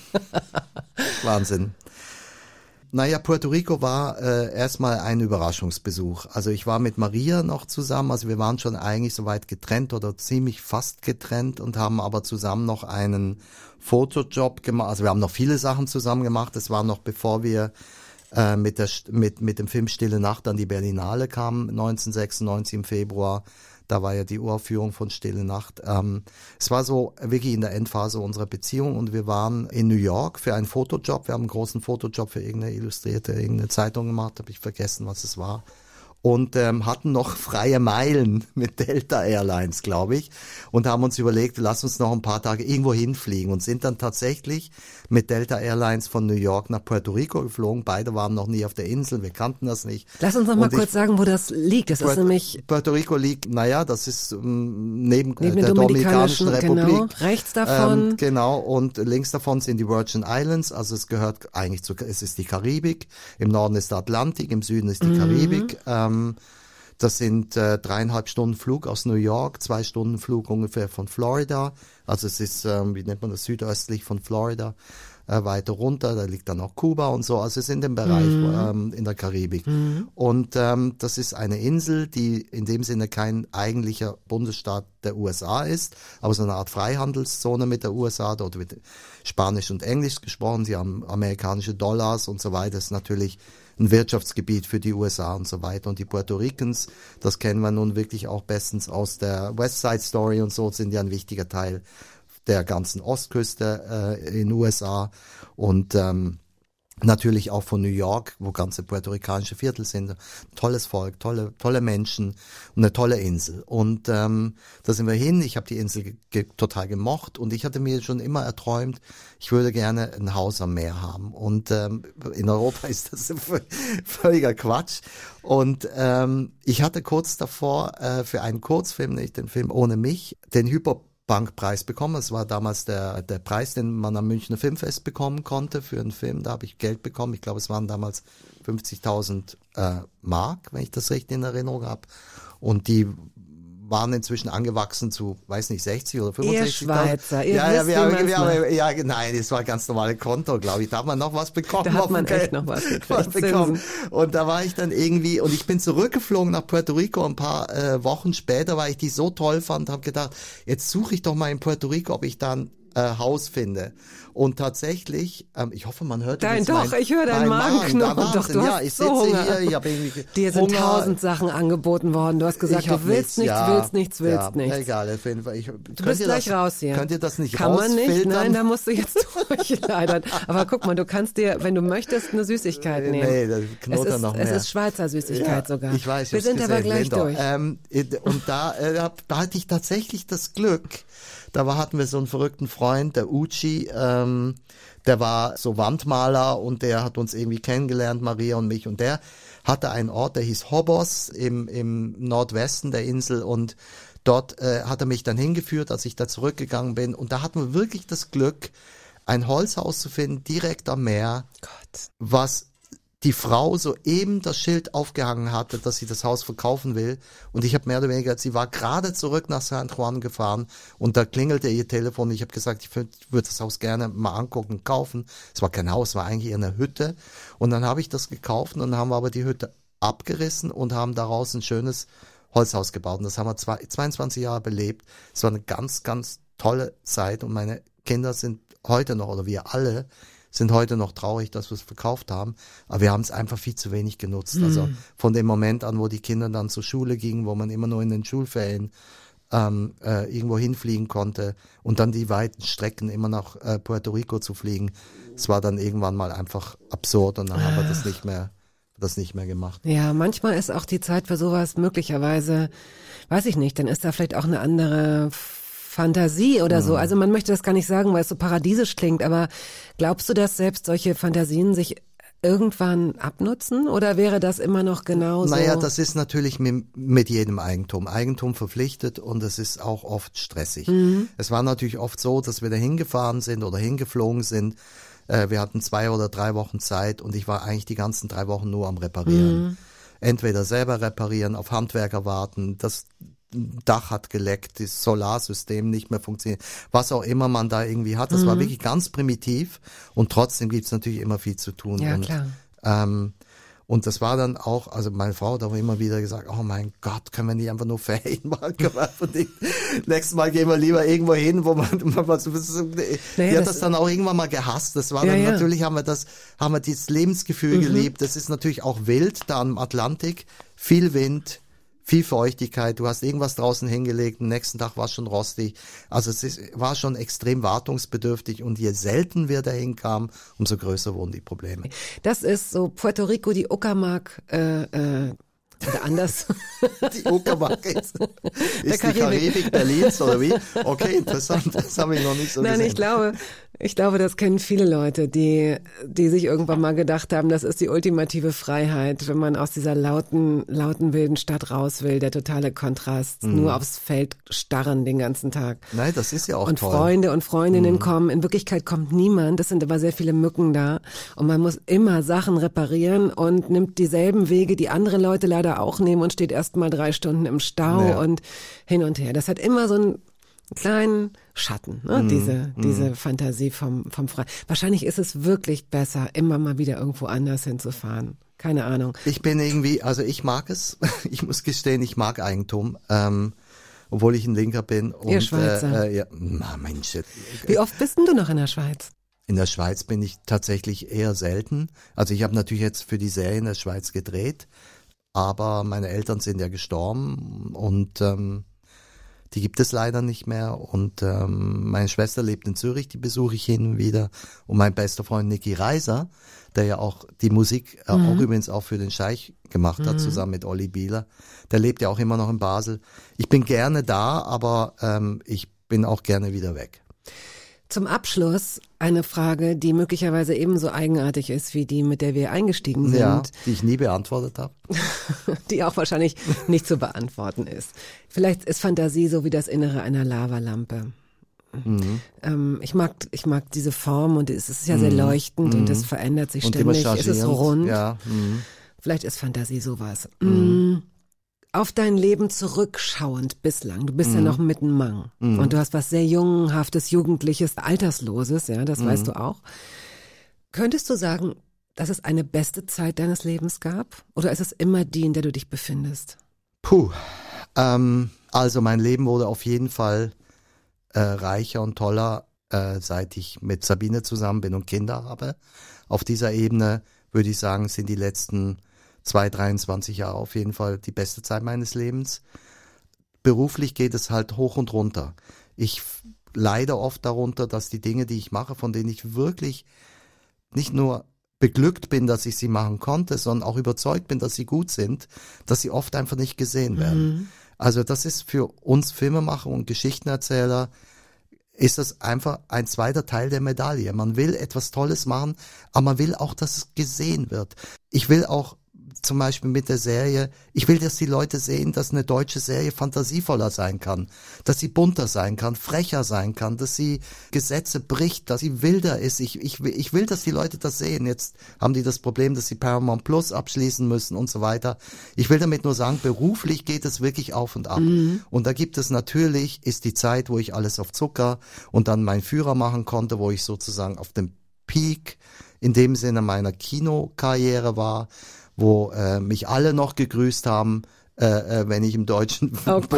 Wahnsinn. Naja, Puerto Rico war erstmal ein Überraschungsbesuch. Also ich war mit Maria noch zusammen, also wir waren schon eigentlich soweit getrennt oder ziemlich fast getrennt und haben aber zusammen noch einen Fotojob gemacht. Also wir haben noch viele Sachen zusammen gemacht. Das war noch bevor wir mit dem Film Stille Nacht an die Berlinale kamen, 1996 im Februar. Da war ja die Uraufführung von Stille Nacht. Es war so wirklich in der Endphase unserer Beziehung und wir waren in New York für einen Fotojob. Wir haben einen großen Fotojob für irgendeine Zeitung gemacht, habe ich vergessen, was es war. Und hatten noch freie Meilen mit Delta Airlines, glaube ich, und haben uns überlegt, lass uns noch ein paar Tage irgendwo hinfliegen und sind dann tatsächlich mit Delta Airlines von New York nach Puerto Rico geflogen. Beide waren noch nie auf der Insel, wir kannten das nicht. Lass uns noch mal kurz sagen, wo das liegt. Das ist nämlich Puerto Rico liegt, das ist neben der Dominikanischen Republik. Genau, rechts davon. Genau, und links davon sind die Virgin Islands, also es gehört eigentlich es ist die Karibik. Im Norden ist der Atlantik, im Süden ist die Karibik. Das sind 3,5 Stunden Flug aus New York, 2 Stunden Flug ungefähr von Florida. Also es ist, wie nennt man das, südöstlich von Florida, weiter runter. Da liegt dann auch Kuba und so. Also es ist in dem Bereich in der Karibik. Und das ist eine Insel, die in dem Sinne kein eigentlicher Bundesstaat der USA ist, aber so eine Art Freihandelszone mit der USA. Dort wird Spanisch und Englisch gesprochen. Sie haben amerikanische Dollars und so weiter. Das ist natürlich ein Wirtschaftsgebiet für die USA und so weiter. Und die Puerto Ricans, das kennen wir nun wirklich auch bestens aus der West Side Story und so, sind ja ein wichtiger Teil der ganzen Ostküste in den USA und natürlich auch von New York, wo ganze puerto-ricanische Viertel sind. Tolles Volk, tolle Menschen und eine tolle Insel. Und da sind wir hin. Ich habe die Insel total gemocht und ich hatte mir schon immer erträumt, ich würde gerne ein Haus am Meer haben. Und in Europa ist das völliger Quatsch. Und ich hatte kurz davor für einen Kurzfilm, nicht den Film Ohne mich, den Hyperbankpreis bekommen. Es war damals der Preis, den man am Münchner Filmfest bekommen konnte für einen Film. Da habe ich Geld bekommen. Ich glaube, es waren damals 50.000 Mark, wenn ich das richtig in Erinnerung habe. Und die waren inzwischen angewachsen zu, weiß nicht, 60 oder 65.000. Ihr Schweizer, ihr wisst, nein, das war ganz normale Konto, glaube ich. Da hat man noch was bekommen. Da hat man echt noch was bekommen. Und da war ich dann irgendwie, und ich bin zurückgeflogen nach Puerto Rico. Ein paar Wochen später, weil ich die so toll fand, habe gedacht, jetzt suche ich doch mal in Puerto Rico, ob ich dann Haus finde. Und tatsächlich, ich hoffe, man hört ich höre deinen Magen knurren. Doch, du hast ich so sitze Hunger. hier, ich habe irgendwie Dir sind Hunger. 1000 Sachen angeboten worden. Du hast gesagt, du willst nichts. Egal, auf jeden Fall. Du bist gleich raus hier. Könnt ihr das nicht Kann man nicht? rausfiltern? Nein, da musst du jetzt durch, leider. Aber guck mal, du kannst dir, wenn du möchtest, eine Süßigkeit nehmen. Nee, das knurrt dann noch mehr. Es ist Schweizer Süßigkeit sogar. Ich weiß, wir sind aber gleich durch. Und da hatte ich tatsächlich das Glück, hatten wir so einen verrückten Freund, der Uchi, der war so Wandmaler und der hat uns irgendwie kennengelernt, Maria und mich, und der hatte einen Ort, der hieß Hobos im Nordwesten der Insel, und dort hat er mich dann hingeführt, als ich da zurückgegangen bin, und da hatten wir wirklich das Glück, ein Holzhaus zu finden, direkt am Meer, was die Frau soeben das Schild aufgehangen hatte, dass sie das Haus verkaufen will. Und ich habe mehr oder weniger, sie war gerade zurück nach San Juan gefahren und da klingelte ihr Telefon. Ich habe gesagt, ich würde das Haus gerne mal angucken und kaufen. Es war kein Haus, es war eigentlich eher eine Hütte. Und dann habe ich das gekauft und dann haben wir aber die Hütte abgerissen und haben daraus ein schönes Holzhaus gebaut. Und das haben wir 22 Jahre belebt. Es war eine ganz, ganz tolle Zeit und meine Kinder sind heute noch, oder wir alle, sind heute noch traurig, dass wir es verkauft haben. Aber wir haben es einfach viel zu wenig genutzt. Also von dem Moment an, wo die Kinder dann zur Schule gingen, wo man immer nur in den Schulferien irgendwo hinfliegen konnte und dann die weiten Strecken immer nach Puerto Rico zu fliegen. Es war dann irgendwann mal einfach absurd und dann haben wir das nicht mehr gemacht. Ja, manchmal ist auch die Zeit für sowas möglicherweise, weiß ich nicht, dann ist da vielleicht auch eine andere Fantasie oder so. Also man möchte das gar nicht sagen, weil es so paradiesisch klingt, aber glaubst du, dass selbst solche Fantasien sich irgendwann abnutzen oder wäre das immer noch genauso? Naja, das ist natürlich mit jedem Eigentum. Eigentum verpflichtet und es ist auch oft stressig. Es war natürlich oft so, dass wir da hingefahren sind oder hingeflogen sind. Wir hatten 2 oder 3 Wochen Zeit und ich war eigentlich die ganzen 3 Wochen nur am Reparieren. Entweder selber reparieren, auf Handwerker warten, das Dach hat geleckt, das Solarsystem nicht mehr funktioniert, was auch immer man da irgendwie hat. Das war wirklich ganz primitiv und trotzdem gibt's natürlich immer viel zu tun. Ja, und, klar. Und das war dann auch, also meine Frau hat aber immer wieder gesagt, oh mein Gott, können wir nicht einfach nur Ferien machen? Nächstes Mal gehen wir lieber irgendwo hin, wo man so, die hat das dann auch irgendwann mal gehasst. Das war dann natürlich, haben wir dieses Lebensgefühl gelebt. Das ist natürlich auch wild, da am Atlantik, viel Wind, viel Feuchtigkeit, du hast irgendwas draußen hingelegt, am nächsten Tag war es schon rostig. Also war schon extrem wartungsbedürftig und je selten wir dahin kamen, umso größer wurden die Probleme. Das ist so Puerto Rico, die Uckermark, oder anders. Die Uckermark ist die Karibik Berlins, oder wie? Okay, interessant, das habe ich noch nicht so gesehen. Nein, ich glaube, das kennen viele Leute, die sich irgendwann mal gedacht haben, das ist die ultimative Freiheit, wenn man aus dieser lauten wilden Stadt raus will, der totale Kontrast, nur aufs Feld starren den ganzen Tag. Nein, das ist ja auch und toll. Freunde und Freundinnen kommen, in Wirklichkeit kommt niemand, es sind aber sehr viele Mücken da und man muss immer Sachen reparieren und nimmt dieselben Wege, die andere Leute leider auch nehmen und steht erst mal 3 Stunden im Stau und hin und her. Das hat immer so einen kleinen Schatten, ne? Diese Fantasie vom Frei. Wahrscheinlich ist es wirklich besser, immer mal wieder irgendwo anders hinzufahren. Keine Ahnung. Ich bin irgendwie, also ich mag es. Ich muss gestehen, ich mag Eigentum. Obwohl ich ein Linker bin. Und, Ihr Schweizer. Ja, Mensch. Wie oft bist denn du noch in der Schweiz? In der Schweiz bin ich tatsächlich eher selten. Also ich habe natürlich jetzt für die Serie in der Schweiz gedreht, aber meine Eltern sind ja gestorben und die gibt es leider nicht mehr. Und meine Schwester lebt in Zürich, die besuche ich hin und wieder. Und mein bester Freund Niki Reiser, der ja auch die Musik auch übrigens auch für den Scheich gemacht hat, zusammen mit Olli Bieler, der lebt ja auch immer noch in Basel. Ich bin gerne da, aber ich bin auch gerne wieder weg. Zum Abschluss eine Frage, die möglicherweise ebenso eigenartig ist wie die, mit der wir eingestiegen sind. Ja, die ich nie beantwortet habe. Die auch wahrscheinlich nicht zu beantworten ist. Vielleicht ist Fantasie so wie das Innere einer Lavalampe. Ich mag diese Form und es ist ja sehr leuchtend und es verändert sich und ständig. Es ist rund. Ja. Vielleicht ist Fantasie sowas. Auf dein Leben zurückschauend bislang, du bist ja noch mittenmang und du hast was sehr Jungenhaftes, Jugendliches, Altersloses, ja, das weißt du auch. Könntest du sagen, dass es eine beste Zeit deines Lebens gab? Oder ist es immer die, in der du dich befindest? Also mein Leben wurde auf jeden Fall reicher und toller seit ich mit Sabine zusammen bin und Kinder habe. Auf dieser Ebene würde ich sagen, sind die letzten 23 Jahre auf jeden Fall die beste Zeit meines Lebens. Beruflich geht es halt hoch und runter. Ich leide oft darunter, dass die Dinge, die ich mache, von denen ich wirklich nicht nur beglückt bin, dass ich sie machen konnte, sondern auch überzeugt bin, dass sie gut sind, dass sie oft einfach nicht gesehen werden. Also das ist für uns Filmemacher und Geschichtenerzähler, ist das einfach ein zweiter Teil der Medaille. Man will etwas Tolles machen, aber man will auch, dass es gesehen wird. Ich will auch zum Beispiel mit der Serie, ich will, dass die Leute sehen, dass eine deutsche Serie fantasievoller sein kann, dass sie bunter sein kann, frecher sein kann, dass sie Gesetze bricht, dass sie wilder ist. Ich will, dass die Leute das sehen. Jetzt haben die das Problem, dass sie Paramount Plus abschließen müssen und so weiter. Ich will damit nur sagen, beruflich geht es wirklich auf und ab. Und da gibt es natürlich, ist die Zeit, wo ich alles auf Zucker und dann meinen Führer machen konnte, wo ich sozusagen auf dem Peak in dem Sinne meiner Kinokarriere war, wo mich alle noch gegrüßt haben, wenn ich im deutschen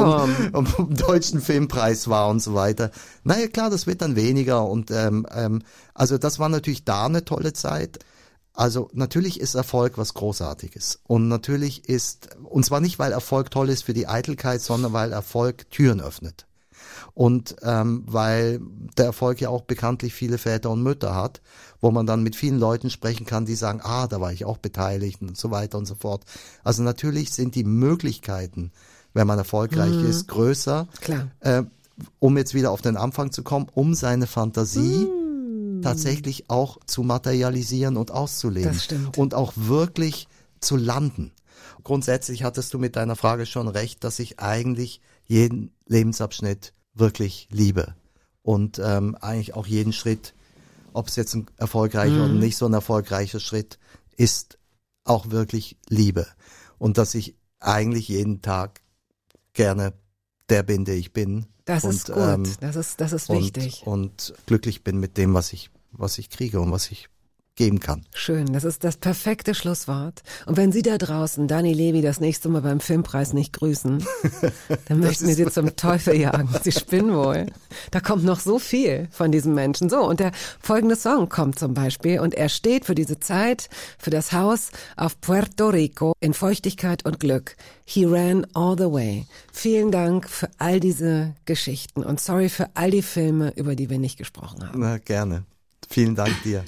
deutschen Filmpreis war und so weiter. Naja, klar, das wird dann weniger und also das war natürlich da eine tolle Zeit. Also natürlich ist Erfolg was Großartiges und natürlich ist, und zwar nicht, weil Erfolg toll ist für die Eitelkeit, sondern weil Erfolg Türen öffnet. Und weil der Erfolg ja auch bekanntlich viele Väter und Mütter hat, wo man dann mit vielen Leuten sprechen kann, die sagen, da war ich auch beteiligt und so weiter und so fort. Also natürlich sind die Möglichkeiten, wenn man erfolgreich ist, größer. Klar. Um jetzt wieder auf den Anfang zu kommen, um seine Fantasie tatsächlich auch zu materialisieren und auszuleben. Das stimmt. Und auch wirklich zu landen. Grundsätzlich hattest du mit deiner Frage schon recht, dass ich eigentlich jeden Lebensabschnitt wirklich liebe und eigentlich auch jeden Schritt, ob es jetzt ein erfolgreicher oder nicht so ein erfolgreicher Schritt ist, auch wirklich liebe und dass ich eigentlich jeden Tag gerne der bin, der ich bin. Das ist gut, das ist wichtig. Und glücklich bin mit dem, was ich kriege und was ich geben kann. Schön, das ist das perfekte Schlusswort. Und wenn Sie da draußen Dani Levy das nächste Mal beim Filmpreis nicht grüßen, dann möchten wir Sie zum Teufel jagen. Sie spinnen wohl. Da kommt noch so viel von diesem Menschen. So, und der folgende Song kommt zum Beispiel und er steht für diese Zeit, für das Haus auf Puerto Rico in Feuchtigkeit und Glück. He ran all the way. Vielen Dank für all diese Geschichten und sorry für all die Filme, über die wir nicht gesprochen haben. Na, gerne. Vielen Dank dir.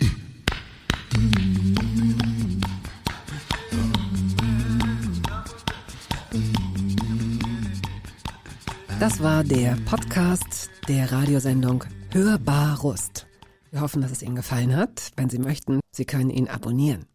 Das war der Podcast der Radiosendung Hörbar Rust. Wir hoffen, dass es Ihnen gefallen hat. Wenn Sie möchten, Sie können ihn abonnieren.